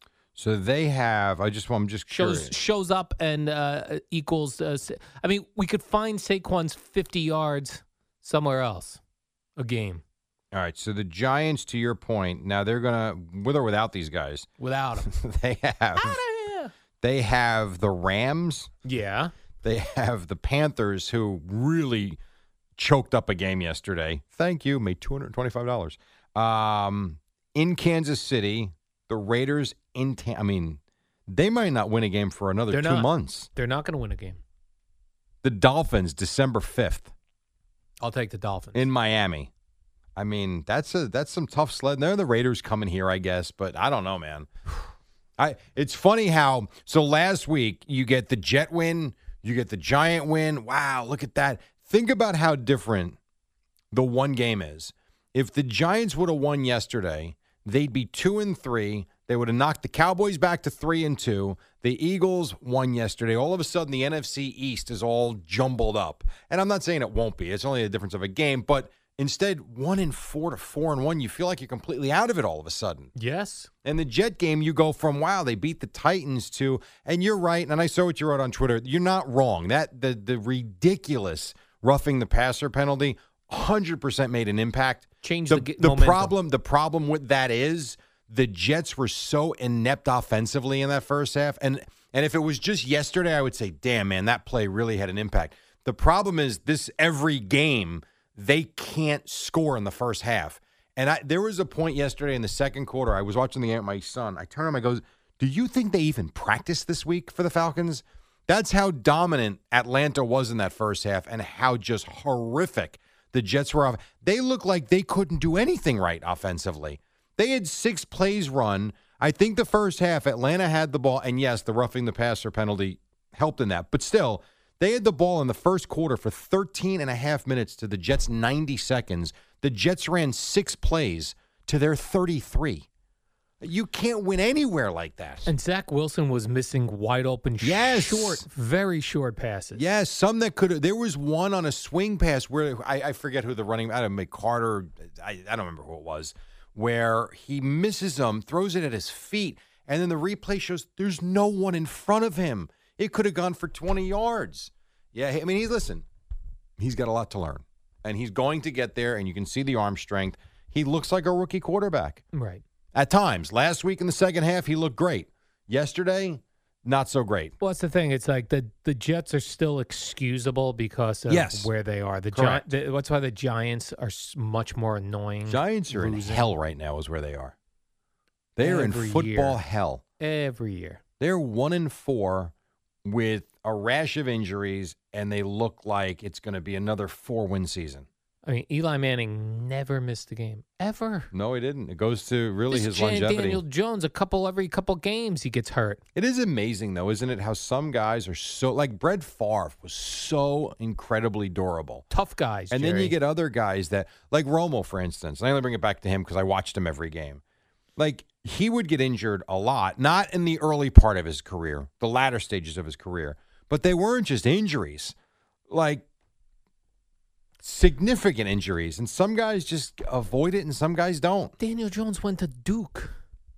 So they have. I just. I'm just Shows curious. shows up and uh, equals. Uh, Sa- I mean, we could find Saquon's fifty yards somewhere else a game All right. So the Giants, to your point, now they're gonna with or without these guys. without him. They have. Out of here. They have the Rams. Yeah. They have the Panthers, who really choked up a game yesterday. Thank you. Made two hundred twenty-five dollars. Um, in Kansas City, the Raiders in. Ta- I mean, they might not win a game for another They're two not. months. They're not going to win a game. The Dolphins, December fifth. I'll take the Dolphins. In Miami. I mean, that's a that's some tough sled. They're the Raiders coming here, I guess, but I don't know, man. I it's funny how so last week you get the Jet win, you get the Giant win. Wow, look at that. Think about how different the one game is. If the Giants would have won yesterday, they'd be two and three. They would have knocked the Cowboys back to three and two. The Eagles won yesterday. All of a sudden, the N F C East is all jumbled up. And I'm not saying it won't be. It's only a difference of a game. But instead, one and four to four and one, you feel like you're completely out of it all of a sudden. Yes. And the Jet game, you go from, wow, they beat the Titans to, and you're right, and I saw what you wrote on Twitter. You're not wrong. That the the ridiculous, roughing the passer penalty, one hundred percent made an impact. Changed the, the, the momentum. problem. The problem with that is the Jets were so inept offensively in that first half, and and if it was just yesterday, I would say, damn man, that play really had an impact. The problem is this every game they can't score in the first half. And I, there was a point yesterday in the second quarter. I was watching the game with my son. I turned to him. I goes, "Do you think they even practiced this week for the Falcons?" That's how dominant Atlanta was in that first half, and how just horrific the Jets were off. They looked like they couldn't do anything right offensively. They had six plays run. I think the first half, Atlanta had the ball, and yes, the roughing the passer penalty helped in that. But still, they had the ball in the first quarter for thirteen and a half minutes to the Jets' ninety seconds. The Jets ran six plays to their thirty-three. You can't win anywhere like that. And Zach Wilson was missing wide open, yes. short, very short passes. Yes, some that could have. There was one on a swing pass where I, I forget who the running, I don't know, McCarter, I, I don't remember who it was, where he misses them, throws it at his feet, and then the replay shows there's no one in front of him. It could have gone for twenty yards. Yeah, I mean, he's listen, he's got a lot to learn, and he's going to get there, and you can see the arm strength. He looks like a rookie quarterback. Right. At times. Last week in the second half, he looked great. Yesterday, not so great. Well, that's the thing. It's like the, the Jets are still excusable because of yes. where they are. The, Correct. Gi- the That's why the Giants are s- much more annoying. Giants are losing. in hell right now is where they are. They are in Every football year. hell. Every year. They're one and four with a rash of injuries, and they look like it's going to be another four-win season. I mean, Eli Manning never missed a game, ever. No, he didn't. It goes to really This his Jan- longevity. Daniel Jones, a couple every couple games he gets hurt. It is amazing, though, isn't it, how some guys are so, like Brett Favre was so incredibly durable. Tough guys, And Jerry. then you get other guys that, like Romo, for instance. And I only bring it back to him because I watched him every game. Like, he would get injured a lot, not in the early part of his career, the latter stages of his career, but they weren't just injuries. Like, significant injuries, and some guys just avoid it and some guys don't. Daniel Jones went to Duke.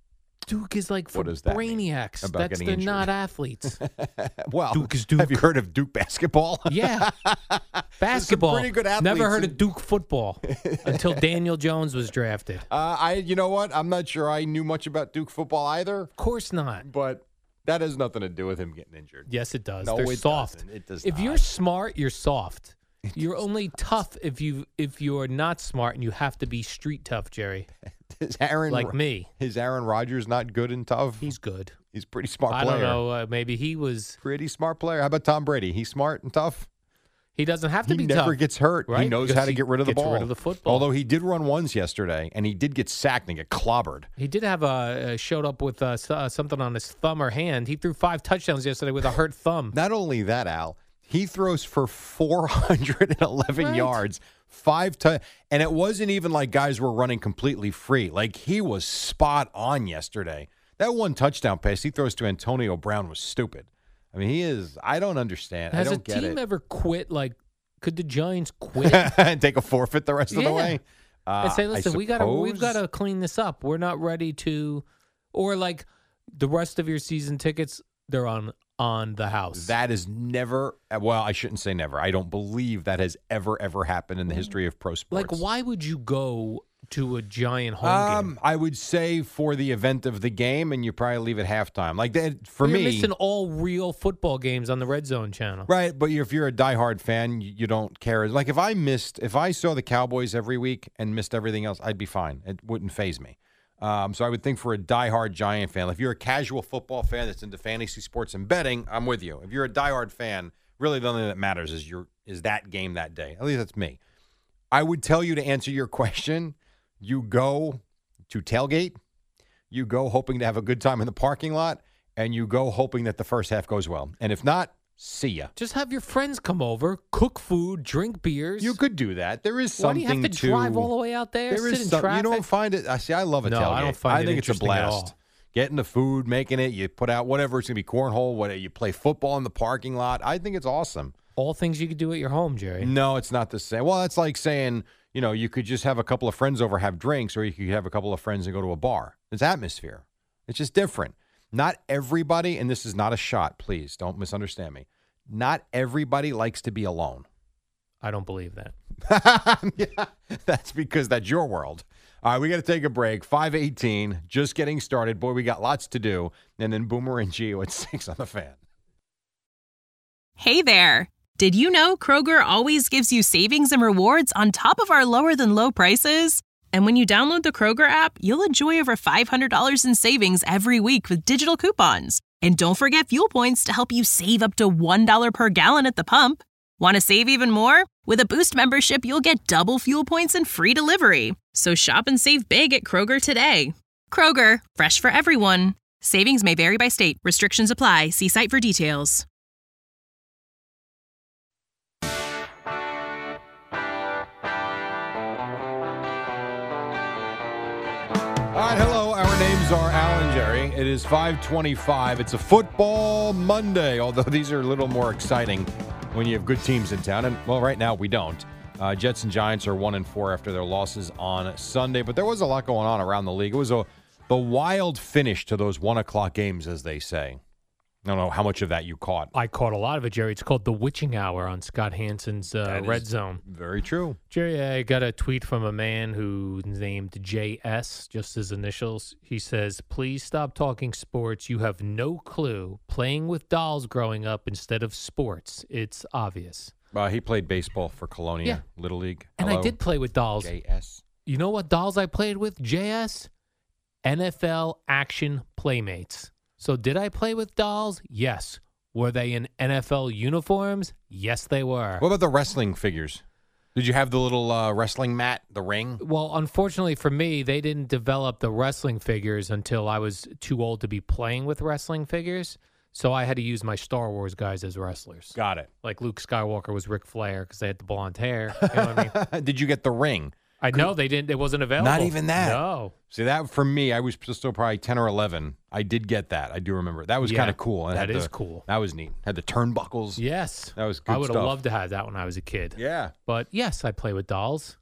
Duke is like for What does that mean brainiacs. about That's getting they're injured? not athletes. Well, Duke is Duke. Have you heard of Duke basketball? Yeah, basketball. pretty good athletes Never heard in- of Duke football until Daniel Jones was drafted. Uh, I, you know what? I'm not sure I knew much about Duke football either, Of course not. but that has nothing to do with him getting injured. Yes, it does. No, They're it soft. doesn't. It does if not. you're smart, you're soft. You're only tough if you if you're not smart, and you have to be street tough, Jerry. Is Aaron Like me. Is Aaron Rodgers not good and tough? He's good. He's a pretty smart I player. don't know. Uh, maybe he was. Pretty smart player. How about Tom Brady? He's smart and tough. He doesn't have to He be never tough. gets hurt. He right? knows Because how to he get rid of the gets ball. rid of the football. Although he did run once yesterday, and he did get sacked and get clobbered. He did have a uh, showed up with uh, s- uh, something on his thumb or hand. He threw five touchdowns yesterday with a hurt thumb. Not only that, Al, he throws for four hundred eleven Right. yards, five to, and it wasn't even like guys were running completely free. Like he was spot on yesterday. That one touchdown pass he throws to Antonio Brown was stupid. I mean, he is. I don't understand. Has I a don't get team it. ever quit? Like, could the Giants quit and take a forfeit the rest of the Yeah. way? Uh, and say, I "Listen, we got to we've got suppose- to clean this up. We're not ready to," or like the rest of your season tickets, they're on on the house. That is never. Well, I shouldn't say never. I don't believe that has ever ever happened in the history of pro sports. like, why would you go to a Giant home Um, game? I would say for the event of the game, and you probably leave at halftime. Like that for You're me, missing all real football games on the Red Zone channel. right? But if you're a diehard fan, you, you don't care. Like if I missed, if I saw the Cowboys every week and missed everything else, I'd be fine. It wouldn't faze me. Um, so I would think for a diehard Giant fan, if you're a casual football fan that's into fantasy sports and betting, I'm with you. If you're a diehard fan, really the only thing that matters is your is that game that day. At least that's me. I would tell you to answer your question. You go to tailgate, you go hoping to have a good time in the parking lot, and you go hoping that the first half goes well. And if not, see ya. Just have your friends come over, cook food, drink beers. You could do that. There is Why do something you have to, drive all the way out there? There sit is in some, you traffic? don't find it. I see. I love a No, tailgate. I don't find I it think it's a interesting at blast. all. Getting the food, making it. You put out whatever it's gonna be, cornhole. What you play football in the parking lot. I think it's awesome. All things you could do at your home, Jerry. No, it's not the same. Well, it's like saying, you know, you could just have a couple of friends over, have drinks, or you could have a couple of friends and go to a bar. It's atmosphere. It's just different. Not everybody, and this is not a shot, please don't misunderstand me. Not everybody likes to be alone. I don't believe that. Yeah, that's because that's your world. All right, we got to take a break. five eighteen, just getting started. Boy, we got lots to do. And then Boomer and Gio at six on the Fan. Hey there. Did you know Kroger always gives you savings and rewards on top of our lower than low prices? And when you download the Kroger app, you'll enjoy over five hundred dollars in savings every week with digital coupons. And don't forget fuel points to help you save up to one dollar per gallon at the pump. Want to save even more? With a Boost membership, you'll get double fuel points and free delivery. So shop and save big at Kroger today. Kroger, fresh for everyone. Savings may vary by state. Restrictions apply. See site for details. All right, hello. Our names are Al and Jerry. It is five twenty-five. It's a football Monday, although these are a little more exciting when you have good teams in town. And, well, right now we don't. Uh, Jets and Giants are one and four after their losses on Sunday. But there was a lot going on around the league. It was a the wild finish to those one o'clock games, as they say. I don't know how much of that you caught. I caught a lot of it, Jerry. It's called the Witching Hour on Scott Hansen's uh, Red Zone. Very true. Jerry, I got a tweet from a man who's named J S, just his initials. He says, please stop talking sports. You have no clue. Playing with dolls growing up instead of sports. It's obvious. Uh, he played baseball for Colonia, Yeah. Little League. And Hello, I did play with dolls. J S. You know what dolls I played with, J S? N F L Action Playmates. So did I play with dolls? Yes. Were they in N F L uniforms? Yes, they were. What about the wrestling figures? Did you have the little uh, wrestling mat, the ring? Well, unfortunately for me, they didn't develop the wrestling figures until I was too old to be playing with wrestling figures. So I had to use my Star Wars guys as wrestlers. Got it. Like Luke Skywalker was Ric Flair because they had the blonde hair. You know what I mean? Did you get the ring? I know they didn't. It wasn't available. Not even that. No. See, that for me, I was still probably ten or eleven. I did get that. I do remember. That was Yeah, kind of cool. It that had is the- cool. That was neat. Had the turnbuckles. Yes. That was good I would have stuff. loved to have that when I was a kid. Yeah. But yes, I play with dolls.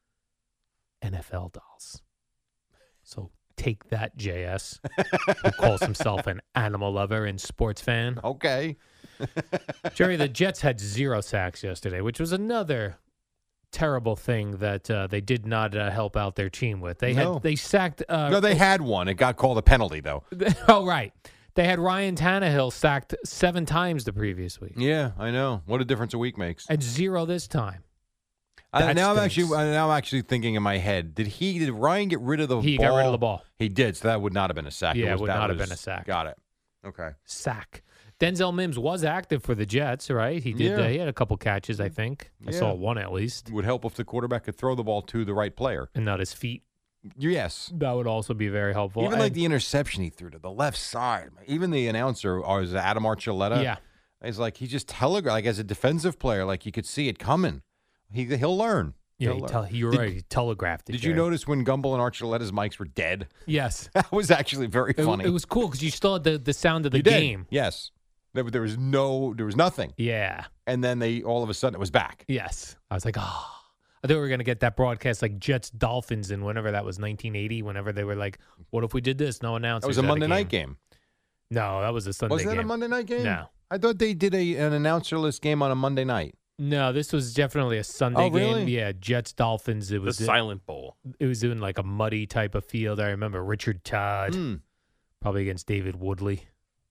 N F L dolls. So take that, J S, who calls himself an animal lover and sports fan. Okay. Jerry, the Jets had zero sacks yesterday, which was another terrible thing that uh, they did not uh, help out their team with. They No. had they sacked. Uh, No, they had one. It got called a penalty, though. oh, right. They had Ryan Tannehill sacked seven times the previous week, Yeah, I know. What a difference a week makes. and zero this time. I, That now I'm stinks. actually uh, now I'm actually thinking in my head. Did he? Did Ryan get rid of the He ball? got rid of the ball. He did. So that would not have been a sack. Yeah, it was, would that not have was- been a sack. Got it. Okay. Sack. Denzel Mims was active for the Jets, right? He did. Yeah. Uh, he had a couple catches, I think. I Yeah. saw one at least, It would help if the quarterback could throw the ball to the right player. and not his feet. Yes. That would also be very helpful. Even like And- the interception he threw to the left side. Even the announcer, or was it Adam Archuleta? yeah, He's like, he just telegraphed, like as a defensive player, like you could see it coming. He, he'll learn. yeah. He'll He, learn. tell, he already telegraphed it. Did you Jerry. notice when Gumbel and Archuleta's mics were dead? Yes. That was actually very It, funny. it was cool because you still had the, the sound of the You did. game. Yes. There, there was no, there was nothing. Yeah. And then they, all of a sudden, it was back. Yes. I was like, oh. I thought we were going to get that broadcast like Jets Dolphins in whenever that was nineteen eighty, whenever they were like, what if we did this? No announcers. That was a at Monday night game. No, that was a Sunday Was that game. a Monday night game? No. I thought they did a, an announcerless game on a Monday night. No, this was definitely a Sunday Oh, really? game. Yeah, Jets Dolphins. It The was Silent Bowl. It was in like a muddy type of field. I remember Richard Todd, Hmm. probably against David Woodley.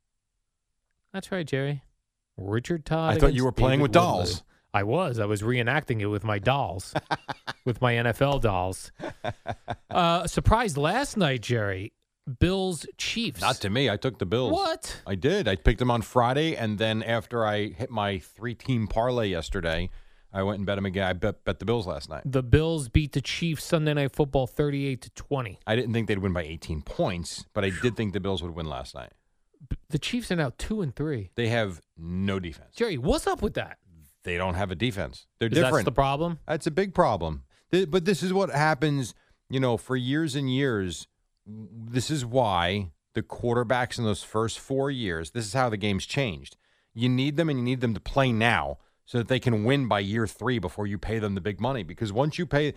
That's right, Jerry. Richard Todd. I thought you against were playing David with Woodley. dolls. I was. I was reenacting it with my dolls, with my N F L dolls. Uh, surprised last night, Jerry. Bills Chiefs. Not to me. I took the Bills. What? I did. I picked them on Friday, and then after I hit my three-team parlay yesterday, I went and bet them again. I bet, bet the Bills last night. The Bills beat the Chiefs Sunday Night Football thirty-eight to twenty. I didn't think they'd win by eighteen points, but I did think the Bills would win last night. The Chiefs are now two and three. They have no defense. Jerry, what's up with that? They don't have a defense. They're Is different. That's the problem. That's a big problem. Th- But this is what happens, you know, for years and years. This is why the quarterbacks in those first four years, this is how the game's changed. You need them, and you need them to play now so that they can win by year three before you pay them the big money. Because once you pay,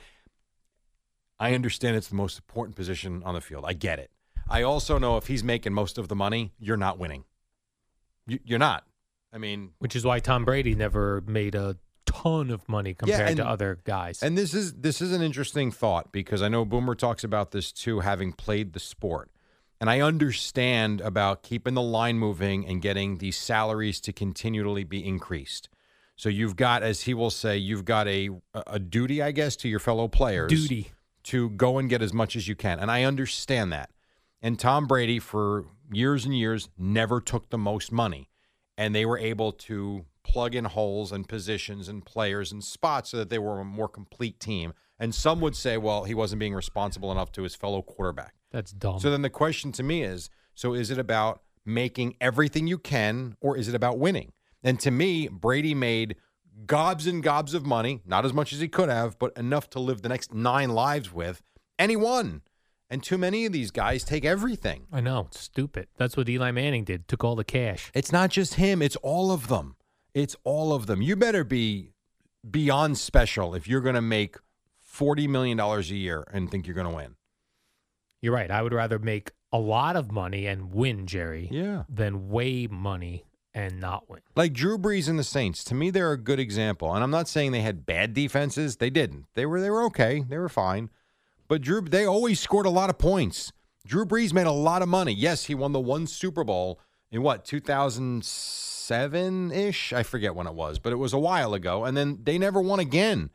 I understand it's the most important position on the field. I get it. I also know if he's making most of the money, you're not winning. You- You're not. I mean, Which is why Tom Brady never made a ton of money compared and, to other guys. And this is this is an interesting thought because I know Boomer talks about this too, having played the sport. And I understand about keeping the line moving and getting these salaries to continually be increased. So you've got, as he will say, you've got a a duty, I guess, to your fellow players. Duty. To go and get as much as you can. And I understand that. And Tom Brady, for years and years, never took the most money. And they were able to plug in holes and positions and players and spots so that they were a more complete team. And some would say, well, he wasn't being responsible enough to his fellow quarterback. That's dumb. So then the question to me is, so is it about making everything you can or is it about winning? And to me, Brady made gobs and gobs of money, not as much as he could have, but enough to live the next nine lives with, and he won. And too many of these guys take everything. I know. It's stupid. That's what Eli Manning did. Took all the cash. It's not just him. It's all of them. It's all of them. You better be beyond special if you're going to make forty million dollars a year and think you're going to win. You're right. I would rather make a lot of money and win, Jerry, yeah. than way money and not win. Like Drew Brees and the Saints, to me, they're a good example. And I'm not saying they had bad defenses. They didn't. They were they were okay. They were fine. But Drew, they always scored a lot of points. Drew Brees made a lot of money. Yes, he won the one Super Bowl in what, two thousand seven-ish? I forget when it was, but it was a while ago. And then they never won again.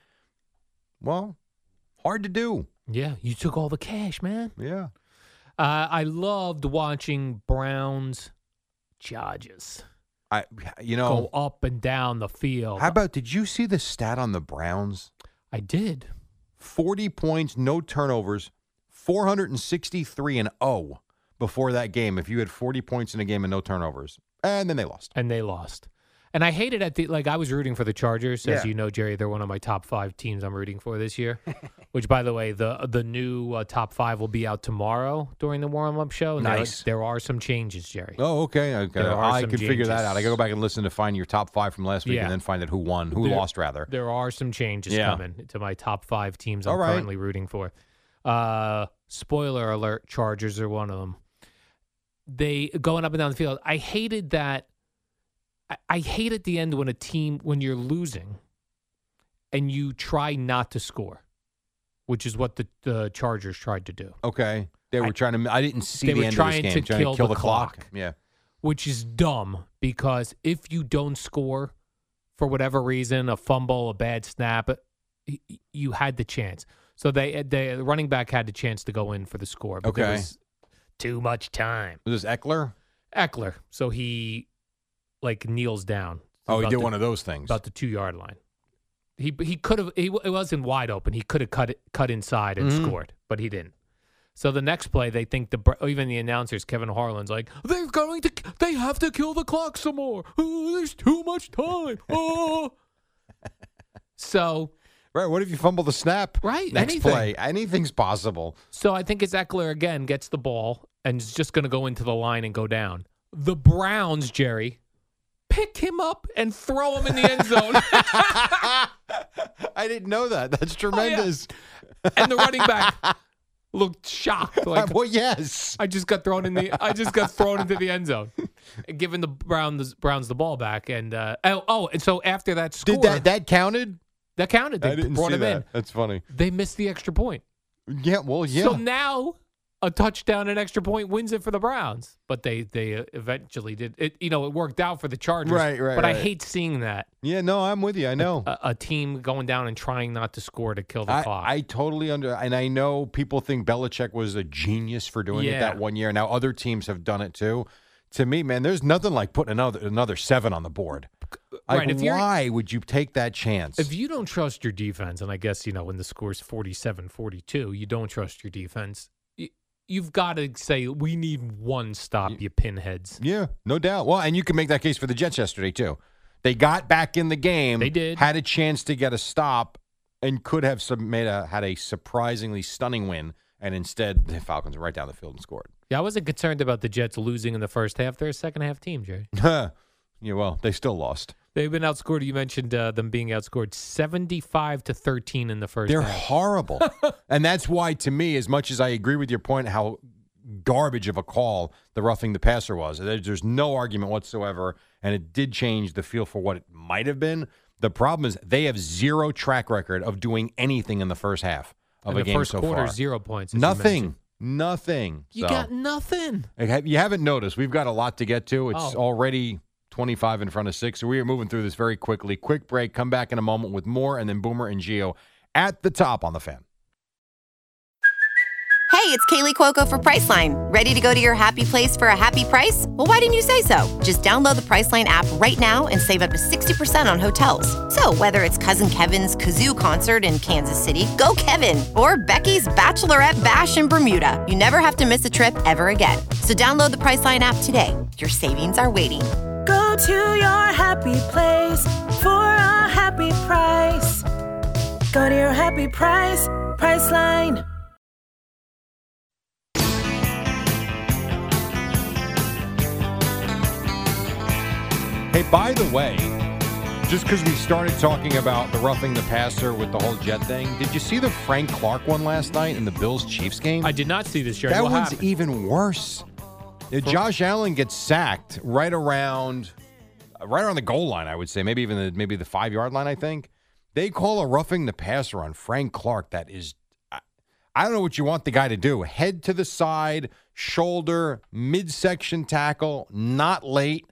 Well, hard to do. Yeah, you took all the cash, man. Yeah. Uh, I loved watching Browns Chargers. I, you know, go up and down the field. How about, did you see the stat on the Browns? I did. forty points, no turnovers, four hundred sixty-three and oh before that game. If you had forty points in a game and no turnovers, and then they lost. And they lost. And I hated at the like I was rooting for the Chargers, as Yeah. you know, Jerry. They're one of my top five teams I'm rooting for this year. Which, by the way, the the new uh, top five will be out tomorrow during the warm up show. And Nice. There, there are some changes, Jerry. Oh, okay. okay. There are I some can figure that changes. out. I got to go back and listen to find your top five from last week Yeah. and then find out who won, who There- lost, rather. There are some changes Yeah. coming to my top five teams I'm All right. currently rooting for. Uh, spoiler alert: Chargers are one of them. They going up and down the field. I hated that. I, I hate at the end when a team when you're losing, and you try not to score, which is what the, the Chargers tried to do. Okay. They were I- trying to, I didn't see they the were end of trying this game. to kill kill the the clock. clock. Yeah. Which is dumb because if you don't score for whatever reason, a fumble, a bad snap, y- you had the chance. So they, they the running back had the chance to go in for the score, but there Okay. was too much time. Was this Eckler? Eckler, so he like kneels down. Oh, he about did the- one of those things. about the two yard line. He he could have. He it wasn't wide open. He could have cut it, cut inside and Mhm. scored, but he didn't. So the next play, they think the Br- even the announcers, Kevin Harlan's like, they're going to, they have to kill the clock some more. Oh, there's too much time. Oh. so Right. What if you fumble the snap? Right, Next anything. play. Anything's possible. so I think it's Eckler again gets the ball and is just going to go into the line and go down. The Browns, Jerry, pick him up and throw him in the end zone. I didn't know that. That's tremendous. And the running back looked shocked. Like, well, yes. I just got thrown in the. I just got thrown into the end zone, giving the Browns Browns the ball back. And uh, oh, oh, and so after that score, Did that that counted? that counted. They I didn't brought see him that. in. That's funny. They missed the extra point. Yeah. Well, yeah. So now a touchdown and extra point wins it for the Browns. But they they uh, eventually did it. You know, it worked out for the Chargers. Right, right, But I right. hate seeing that yeah. No, I'm with you. I know. a, a team going down and trying not to score to kill the I, clock. I totally under, and I know people think Belichick was a genius for doing it Yeah. that one year. Now other teams have done it too. To me, man, there's nothing like putting another another seven on the board. Like, Right, if you're- why would you take that chance? If you don't trust your defense, and I guess, you know, when the score's forty-seven forty-two, you don't trust your defense, y- you've got to say, we need one stop, you pinheads. Yeah, no doubt. Well, and you can make that case for the Jets yesterday, too. They got back in the game. They did. Had a chance to get a stop and could have sub- made a, had a surprisingly stunning win. And instead, the Falcons were right down the field and scored. Yeah, I wasn't concerned about the Jets losing in the first half. They're a second half team, Jerry. yeah, well, they still lost. They've been outscored. You mentioned uh, them being outscored seventy-five to thirteen in the first They're half. horrible. And that's why, to me, as much as I agree with your point, how garbage of a call the roughing the passer was, there- there's no argument whatsoever. And it did change the feel for what it might have been. The problem is they have zero track record of doing anything in the first half of In a the game first so quarter, far. zero points. as you Nothing. mentioned. Nothing. You So, got nothing. you haven't noticed. We've got a lot to get to. It's Oh. already twenty-five in front of six, so we are moving through this very quickly. Quick break. Come back in a moment with more, and then Boomer and Gio at the top on the Fan. Hey, it's Kaylee Cuoco for Priceline. Ready to go to your happy place for a happy price? Well, why didn't you say so? Just download the Priceline app right now and save up to sixty percent on hotels. So whether it's Cousin Kevin's Kazoo Concert in Kansas City, go Kevin, or Becky's Bachelorette Bash in Bermuda, you never have to miss a trip ever again. So download the Priceline app today. Your savings are waiting. Go to your happy place for a happy price. Go to your happy price, Priceline. Hey, by the way, just because we started talking about the roughing the passer with the whole Jet thing, did you see the Frank Clark one last night in the Bills-Chiefs game? I did not see this, Jerry. That What one's happened? even worse. Uh, Josh Allen gets sacked right around, uh, right around the goal line. I would say maybe even the, maybe the five yard line. I think they call a roughing the passer on Frank Clark. That is, I, I don't know what you want the guy to do. Head to the side, shoulder, midsection tackle, not late.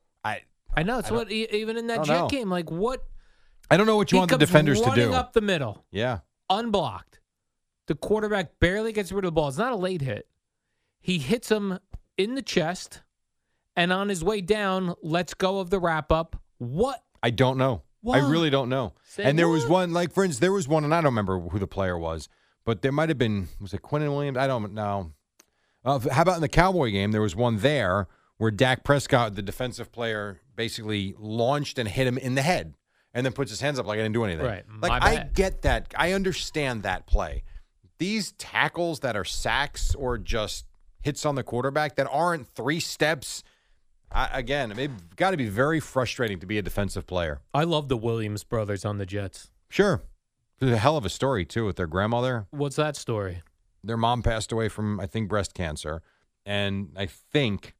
I I know. It's I what e- even in that don't Jet know. game, like what? I don't know what you he want the comes defenders to do. running up the middle, Yeah. unblocked. The quarterback barely gets rid of the ball. It's not a late hit. He hits him in the chest, and on his way down, lets go of the wrap up. What? I don't know. I What? really don't know. Say and there was what? one, like, for instance, there was one, and I don't remember who the player was, but there might have been, was it Quinnen Williams? I don't know. Uh, how about in the Cowboy game? There was one there where Dak Prescott, the defensive player, basically launched and hit him in the head and then puts his hands up like I didn't do anything. Right. Like, My I bad. get that. I understand that play. These tackles that are sacks or just hits on the quarterback that aren't three steps, I, again, they've got to be very frustrating to be a defensive player. I love the Williams brothers on the Jets. Sure. There's a hell of a story, too, with their grandmother. What's that story? Their mom passed away from, I think, breast cancer. And I think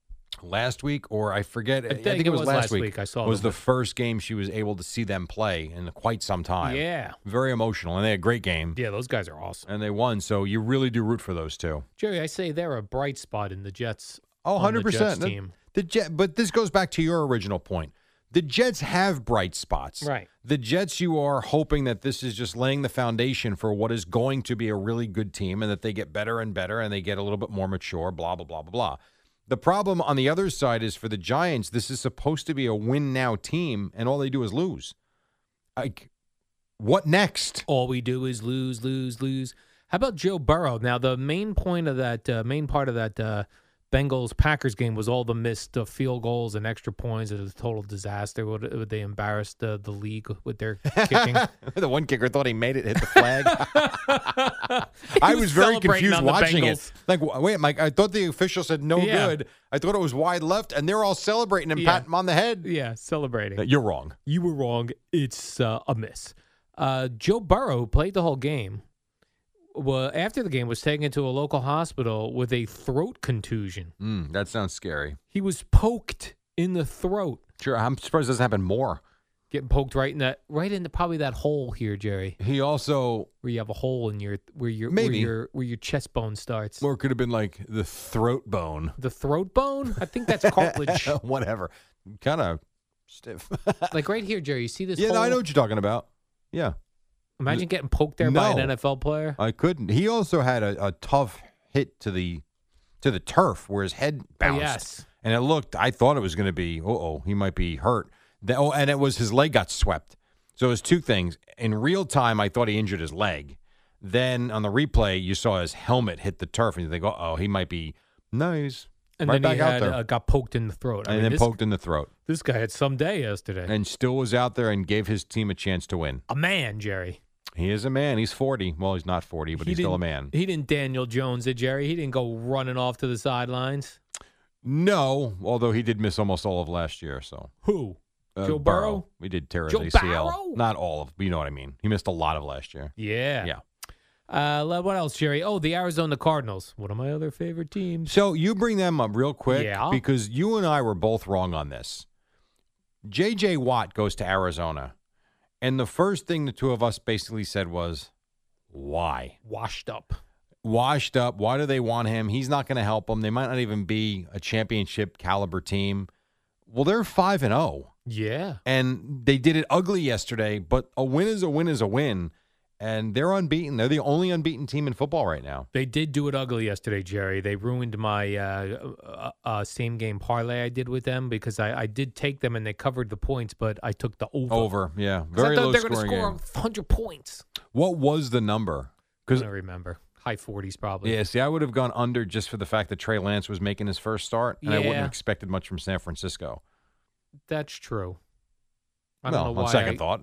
last week, or I forget, I think, think it was, last week, I saw was them. the first game she was able to see them play in quite some time. Yeah. Very emotional. And they had a great game. Yeah, those guys are awesome. And they won. So you really do root for those two. Jerry, I say they're a bright spot in the Jets. Oh, on one hundred percent. The Jets The- team. The Jet, but this goes back to your original point. The Jets have bright spots. Right. The Jets, you are hoping that this is just laying the foundation for what is going to be a really good team and that they get better and better and they get a little bit more mature, blah, blah, blah, blah, blah. The problem on the other side is for the Giants, this is supposed to be a win-now team, and all they do is lose. Like, what next? All we do is lose, lose, lose. How about Joe Burrow? Now, the main point of that, uh, main part of that uh, Bengals-Packers game was all the missed uh, field goals and extra points. It was a total disaster. Would, would they embarrassed uh, the league with their kicking? The one kicker thought he made it, hit the flag. I was was very celebrating confused on the watching it. Bengals. Like, w- wait, Mike, I thought the official said no Yeah. good. I thought it was wide left, and they're all celebrating and Yeah. patting him on the head. Yeah, celebrating. You're wrong. You were wrong. It's uh, a miss. Uh, Joe Burrow played the whole game. Well, after the game, was taken to a local hospital with a throat contusion. Mm, that sounds scary. He was poked in the throat. Sure, I'm surprised it doesn't happen more. Getting poked right in that, right into probably that hole here, Jerry, He also, where you have a hole in your where your Maybe. where your where your chest bone starts. or it could have been like the throat bone. The throat bone? I think that's cartilage. Whatever. Kind of stiff. Like right here, Jerry. You see this? yeah, hole? no, I know what you're talking about. Yeah. Imagine getting poked there by an No. N F L player. I couldn't. He also had a, a tough hit to the to the turf where his head Oh, bounced. yes. And it looked, I thought it was going to be, uh-oh, he might be hurt. The, oh, and it was his leg got swept. So it was two things. In real time, I thought he injured his leg. Then on the replay, you saw his helmet hit the turf, and you think, uh-oh, he might be, no, he's And right then he back out had there. uh, got poked in the throat. I and mean, then this, poked in the throat. this guy had some day yesterday. And still was out there and gave his team a chance to win. A man, Jerry. He is a man. He's forty. Well, he's not forty, but He he's still a didn't- man. He didn't Daniel Jones it, Jerry. He didn't go running off to the sidelines. No, although he did miss almost all of last year. So Who? Uh, Joe Burrow? We did tear his Joe A C L. Burrow? Not all of, but you know what I mean. He missed a lot of last year. Yeah. Yeah. Uh, le- what else, Jerry? Oh, the Arizona Cardinals. One of my other favorite teams. So you bring them up real quick Yeah. because you and I were both wrong on this. J J. Watt goes to Arizona. And the first thing the two of us basically said was, why? Washed up. Washed up. Why do they want him? He's not going to help them. They might not even be a championship caliber team. Well, they're five and oh. Yeah. And they did it ugly yesterday, but a win is a win is a win. And they're unbeaten. They're the only unbeaten team in football right now. They did do it ugly yesterday, Jerry. They ruined my uh, uh, uh, same game parlay I did with them because I, I did take them and they covered the points, but I took the over. Over, yeah. Very I thought low they were going to scoring score game. one hundred points. What was the number? I don't remember. High forties probably. Yeah, see, I would have gone under just for the fact that Trey Lance was making his first start, and I wouldn't Yeah. have expected much from San Francisco. That's true. I Well, don't know on why. second I- thought.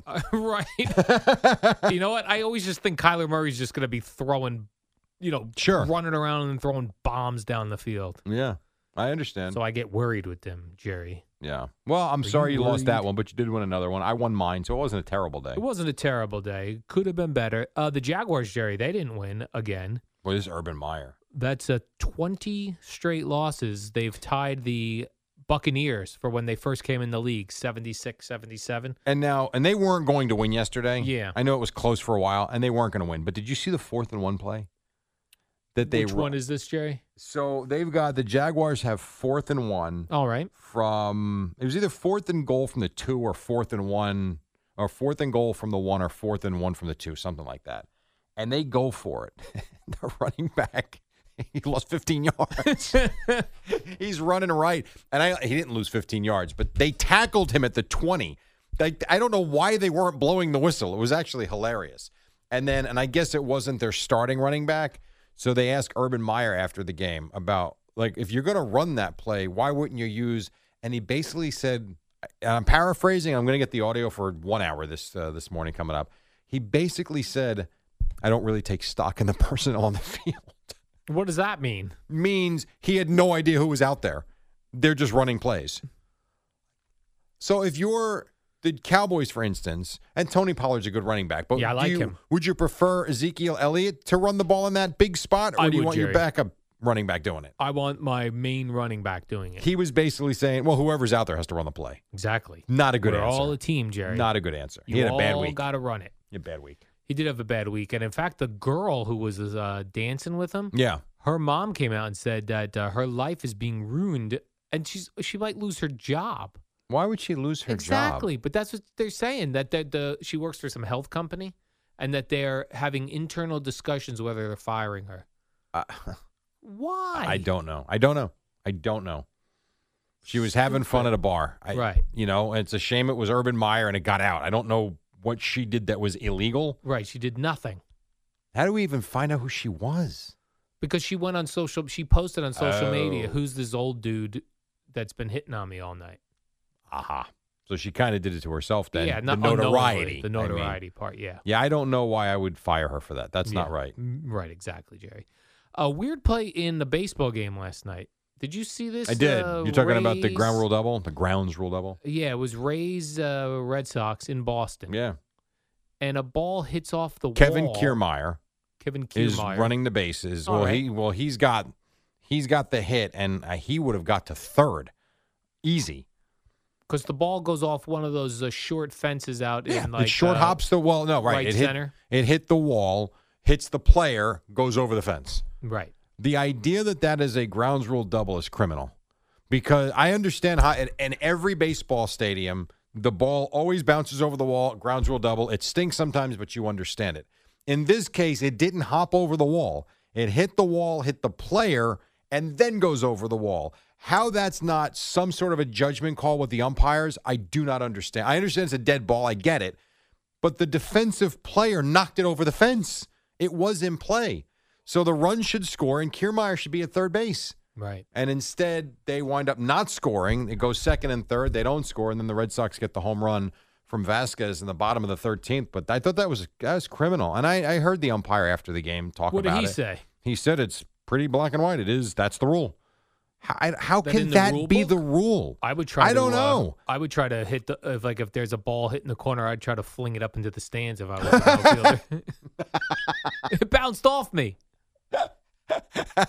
right. You know what? I always just think Kyler Murray's just going to be throwing, you know, Sure. running around and throwing bombs down the field. Yeah, I understand. So I get worried with them, Jerry. Yeah. Well, I'm Are sorry you you lost that worried? one, but you did win another one. I won mine, so it wasn't a terrible day. It wasn't a terrible day. Could have been better. Uh, the Jaguars, Jerry, they didn't win again. Well, this is Urban Meyer. That's a twenty straight losses. They've tied the Buccaneers for when they first came in the league, seventy-six seventy-seven. And now, and they weren't going to win yesterday. Yeah. I know it was close for a while, and they weren't going to win. But did you see the fourth and one play? That they Which ru- one is this, Jerry? So they've got the Jaguars have fourth and one. All right. From it was either fourth and goal from the two or fourth and one, or fourth and goal from the one or fourth and one from the two, something like that. And they go for it. They're running back. He lost fifteen yards. He's running right. And I he didn't lose fifteen yards, but they tackled him at the twenty. Like, I don't know why they weren't blowing the whistle. It was actually hilarious. And then, and I guess it wasn't their starting running back. So they asked Urban Meyer after the game about, like, if you're going to run that play, why wouldn't you use, and he basically said, and I'm paraphrasing, I'm going to get the audio for one hour this uh, this morning coming up. He basically said, I don't really take stock in the personnel on the field. What does that mean? Means he had no idea who was out there. They're just running plays. So if you're the Cowboys, for instance, and Tony Pollard's a good running back, but Yeah, I do like you- him. Would you prefer Ezekiel Elliott to run the ball in that big spot, or I do you would, want your Jerry. backup running back doing it? I want my main running back doing it. He was basically saying, well, whoever's out there has to run the play. Exactly. Not a good We're answer. all a team, Jerry. Not a good answer. You he had a bad all week. got to run it. He had a bad week. He did have a bad week, and in fact, the girl who was uh, dancing with him, Yeah. her mom came out and said that uh, her life is being ruined, and she's she might lose her job. Why would she lose her exactly, but that's what they're saying, that the, the she works for some health company, and that they're having internal discussions whether they're firing her. job? Uh, Why? I don't know. I don't know. I don't know. She was having fun at a bar. I, Right. You know, it's a shame it was Urban Meyer and it got out. I don't know what she did that was illegal. Right, she did nothing. How do we even find out who she was? Because she went on social, she posted on social media, Oh. who's this old dude that's been hitting on me all night? Aha. So she kind of did it to herself then. yeah, the not notoriety. unknowingly, The I mean. notoriety part, yeah. Yeah, I don't know why I would fire her for that. That's not Yeah. right. Mm, Right, exactly, Jerry. A weird play in the baseball game last night. Did you see this? I did. uh, You're talking about the Rays- ground rule double? The grounds rule double? Yeah, it was Rays uh, Red Sox in Boston. Yeah. And a ball hits off the Kevin wall. Kiermaier Kevin is Kiermaier. running the bases. All well, right. he well he's got he's got the hit, and uh, he would have got to third, easy. Because the ball goes off one of those uh, short fences out Yeah, in like it short uh, hops the well. No, right. right it hit, center. It hit the wall, hits the player, goes over the fence. Right. The idea that that is a grounds rule double is criminal, because I understand how in, in every baseball stadium the ball always bounces over the wall. Grounds rule double. It stinks sometimes, but you understand it. In this case, it didn't hop over the wall. It hit the wall, hit the player, and then goes over the wall. How that's not some sort of a judgment call with the umpires, I do not understand. I understand it's a dead ball. I get it. But the defensive player knocked it over the fence. It was in play. So the run should score, and Kiermaier should be at third base. Right. And instead, they wind up not scoring. It goes second and third. They don't score, and then the Red Sox get the home run from Vasquez in the bottom of the thirteenth. But I thought that was that was criminal. And I, I heard the umpire after the game talk What did about he it. say? He said it's pretty black and white. It is. That's the rule. How, I- how That can in the that rule be book? the rule? I would try. I to, don't uh, know. I would try to hit the if like if there's a ball hitting the corner, I'd try to fling it up into the stands if I was an outfielder. It bounced off me.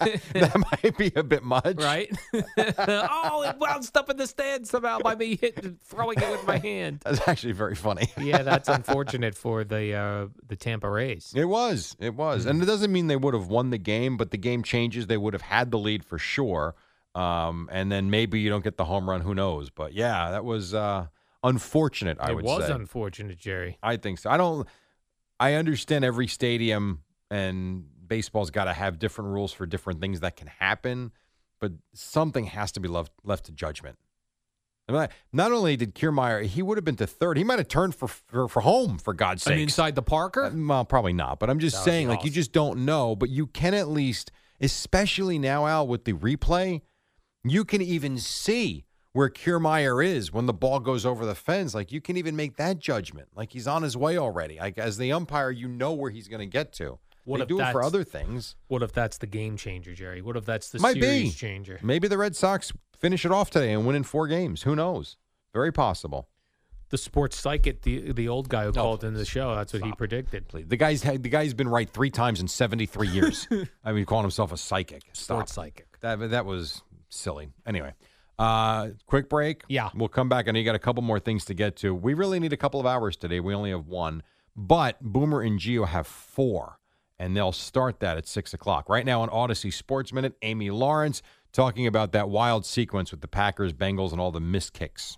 that might be a bit much. Right? Oh, it bounced up in the stand somehow by me hitting, throwing it with my hand. That's actually very funny. Yeah, that's unfortunate for the uh, the Tampa Rays. It was. It was. Mm. And it doesn't mean they would have won the game, but the game changes. They would have had the lead for sure. Um, and then maybe you don't get the home run. Who knows? But, yeah, that was uh, unfortunate, I it would say. It was unfortunate, Jerry. I think so. I don't – I understand every stadium and baseball's got to have different rules for different things that can happen, but something has to be left, left to judgment. I mean, not only did Kiermaier, he would have been to third. He might have turned for for, for home, for God's sake. And inside the Parker? Uh, well, probably not. But I'm just That saying, was like, you awesome. just don't know. But you can at least, especially now, Al, with the replay, you can even see where Kiermaier is when the ball goes over the fence. Like, you can even make that judgment. Like, he's on his way already. Like, as the umpire, you know where he's going to get to. What they if do it for that's- other things. What if that's the game changer, Jerry? What if that's the Might series be. changer? Maybe the Red Sox finish it off today and win in four games. Who knows? Very possible. The sports psychic, the the old guy who No, called in the show, that's what he stop. predicted. Please. The guy's had, the guy's been right three times in seventy-three years. I mean, calling himself a psychic. Stop. Sports psychic. That that was silly. Anyway, uh, quick break. Yeah. We'll come back. I know you got a couple more things to get to. We really need a couple of hours today. We only have one. But Boomer and Gio have four, and they'll start that at six o'clock. Right now on Odyssey Sports Minute, Amy Lawrence talking about that wild sequence with the Packers, Bengals, and all the missed kicks.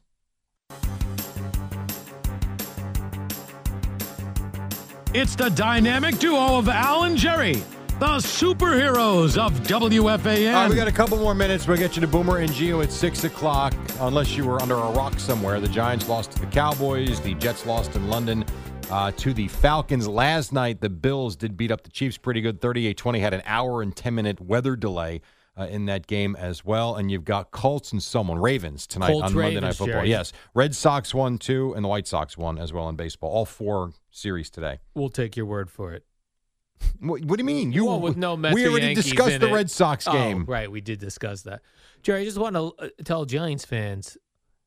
It's the dynamic duo of Al and Jerry, the superheroes of W F A N. All right, we got a couple more minutes. We'll get you to Boomer and Gio at six o'clock, unless you were under a rock somewhere. The Giants lost to the Cowboys. The Jets lost in London uh, to the Falcons. Last night, the Bills did beat up the Chiefs pretty good, thirty-eight twenty. Had an hour and ten-minute weather delay uh, in that game as well. And you've got Colts and someone, Ravens, tonight Colts, on Monday Ravens, Night Football. Jerry. Yes, Red Sox won two, and the White Sox won as well in baseball. All four series today. We'll take your word for it. What, what do you mean? You well, with no Mets we or already Yankees discussed in the it. Red Sox Oh, game. right, we did discuss that. Jerry, I just want to uh, tell Giants fans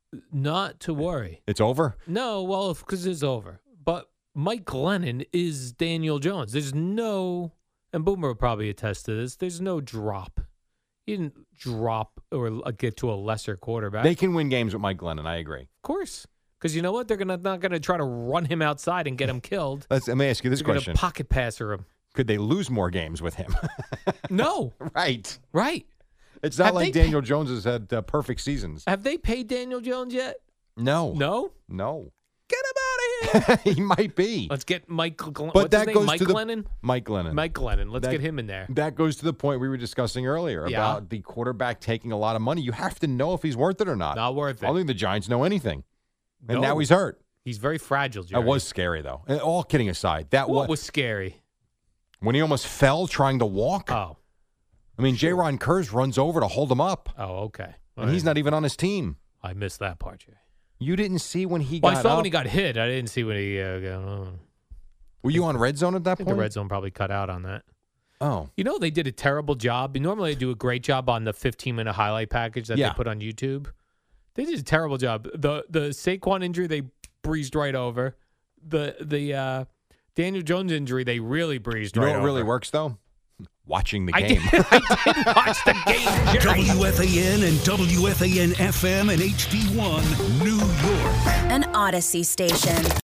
not to worry. It's over? No, well, because it's over. But Mike Glennon is Daniel Jones. There's no, and Boomer will probably attest to this, there's no drop. He didn't drop or uh, get to a lesser quarterback. They can win games with Mike Glennon. I agree. Of course. Because you know what? They're gonna not going to try to run him outside and get him killed. Let's, let me ask you this They're question. going to pocket passer him. Could they lose more games with him? No. Right. Right. It's not Have like they Daniel Jones has had uh, perfect seasons. Have they paid Daniel Jones yet? No. No? No. Get him out of here. He might be. Let's get Mike Glennon. But What's that his name? goes Mike to the- Glennon? Mike Glennon. Mike Glennon. Let's That- get him in there. That goes to the point we were discussing earlier Yeah. about the quarterback taking a lot of money. You have to know if he's worth it or not. Not worth I don't it. think the Giants know anything. And No. now he's hurt. He's very fragile, Jerry. That was scary, though. And all kidding aside, that What was, was scary? when he almost fell trying to walk. Oh. I mean, J-Ron Kurz runs over to hold him up, Oh, okay. and he's not even on his team. I missed that part, Jerry. You didn't see when he Well, got I saw up? when he got hit. I didn't see when he uh, got on. Were you on red zone at that I think point? the red zone probably cut out on that. Oh. You know, they did a terrible job. Normally, they do a great job on the fifteen-minute highlight package that Yeah. they put on YouTube. They did a terrible job. The the Saquon injury, they breezed right over. The the uh, Daniel Jones injury, they really breezed You know right what over. really works, though? Watching the I game. did, I did watch the game, Jerry. W F A N and W F A N F M and H D one, New York. An Odyssey station.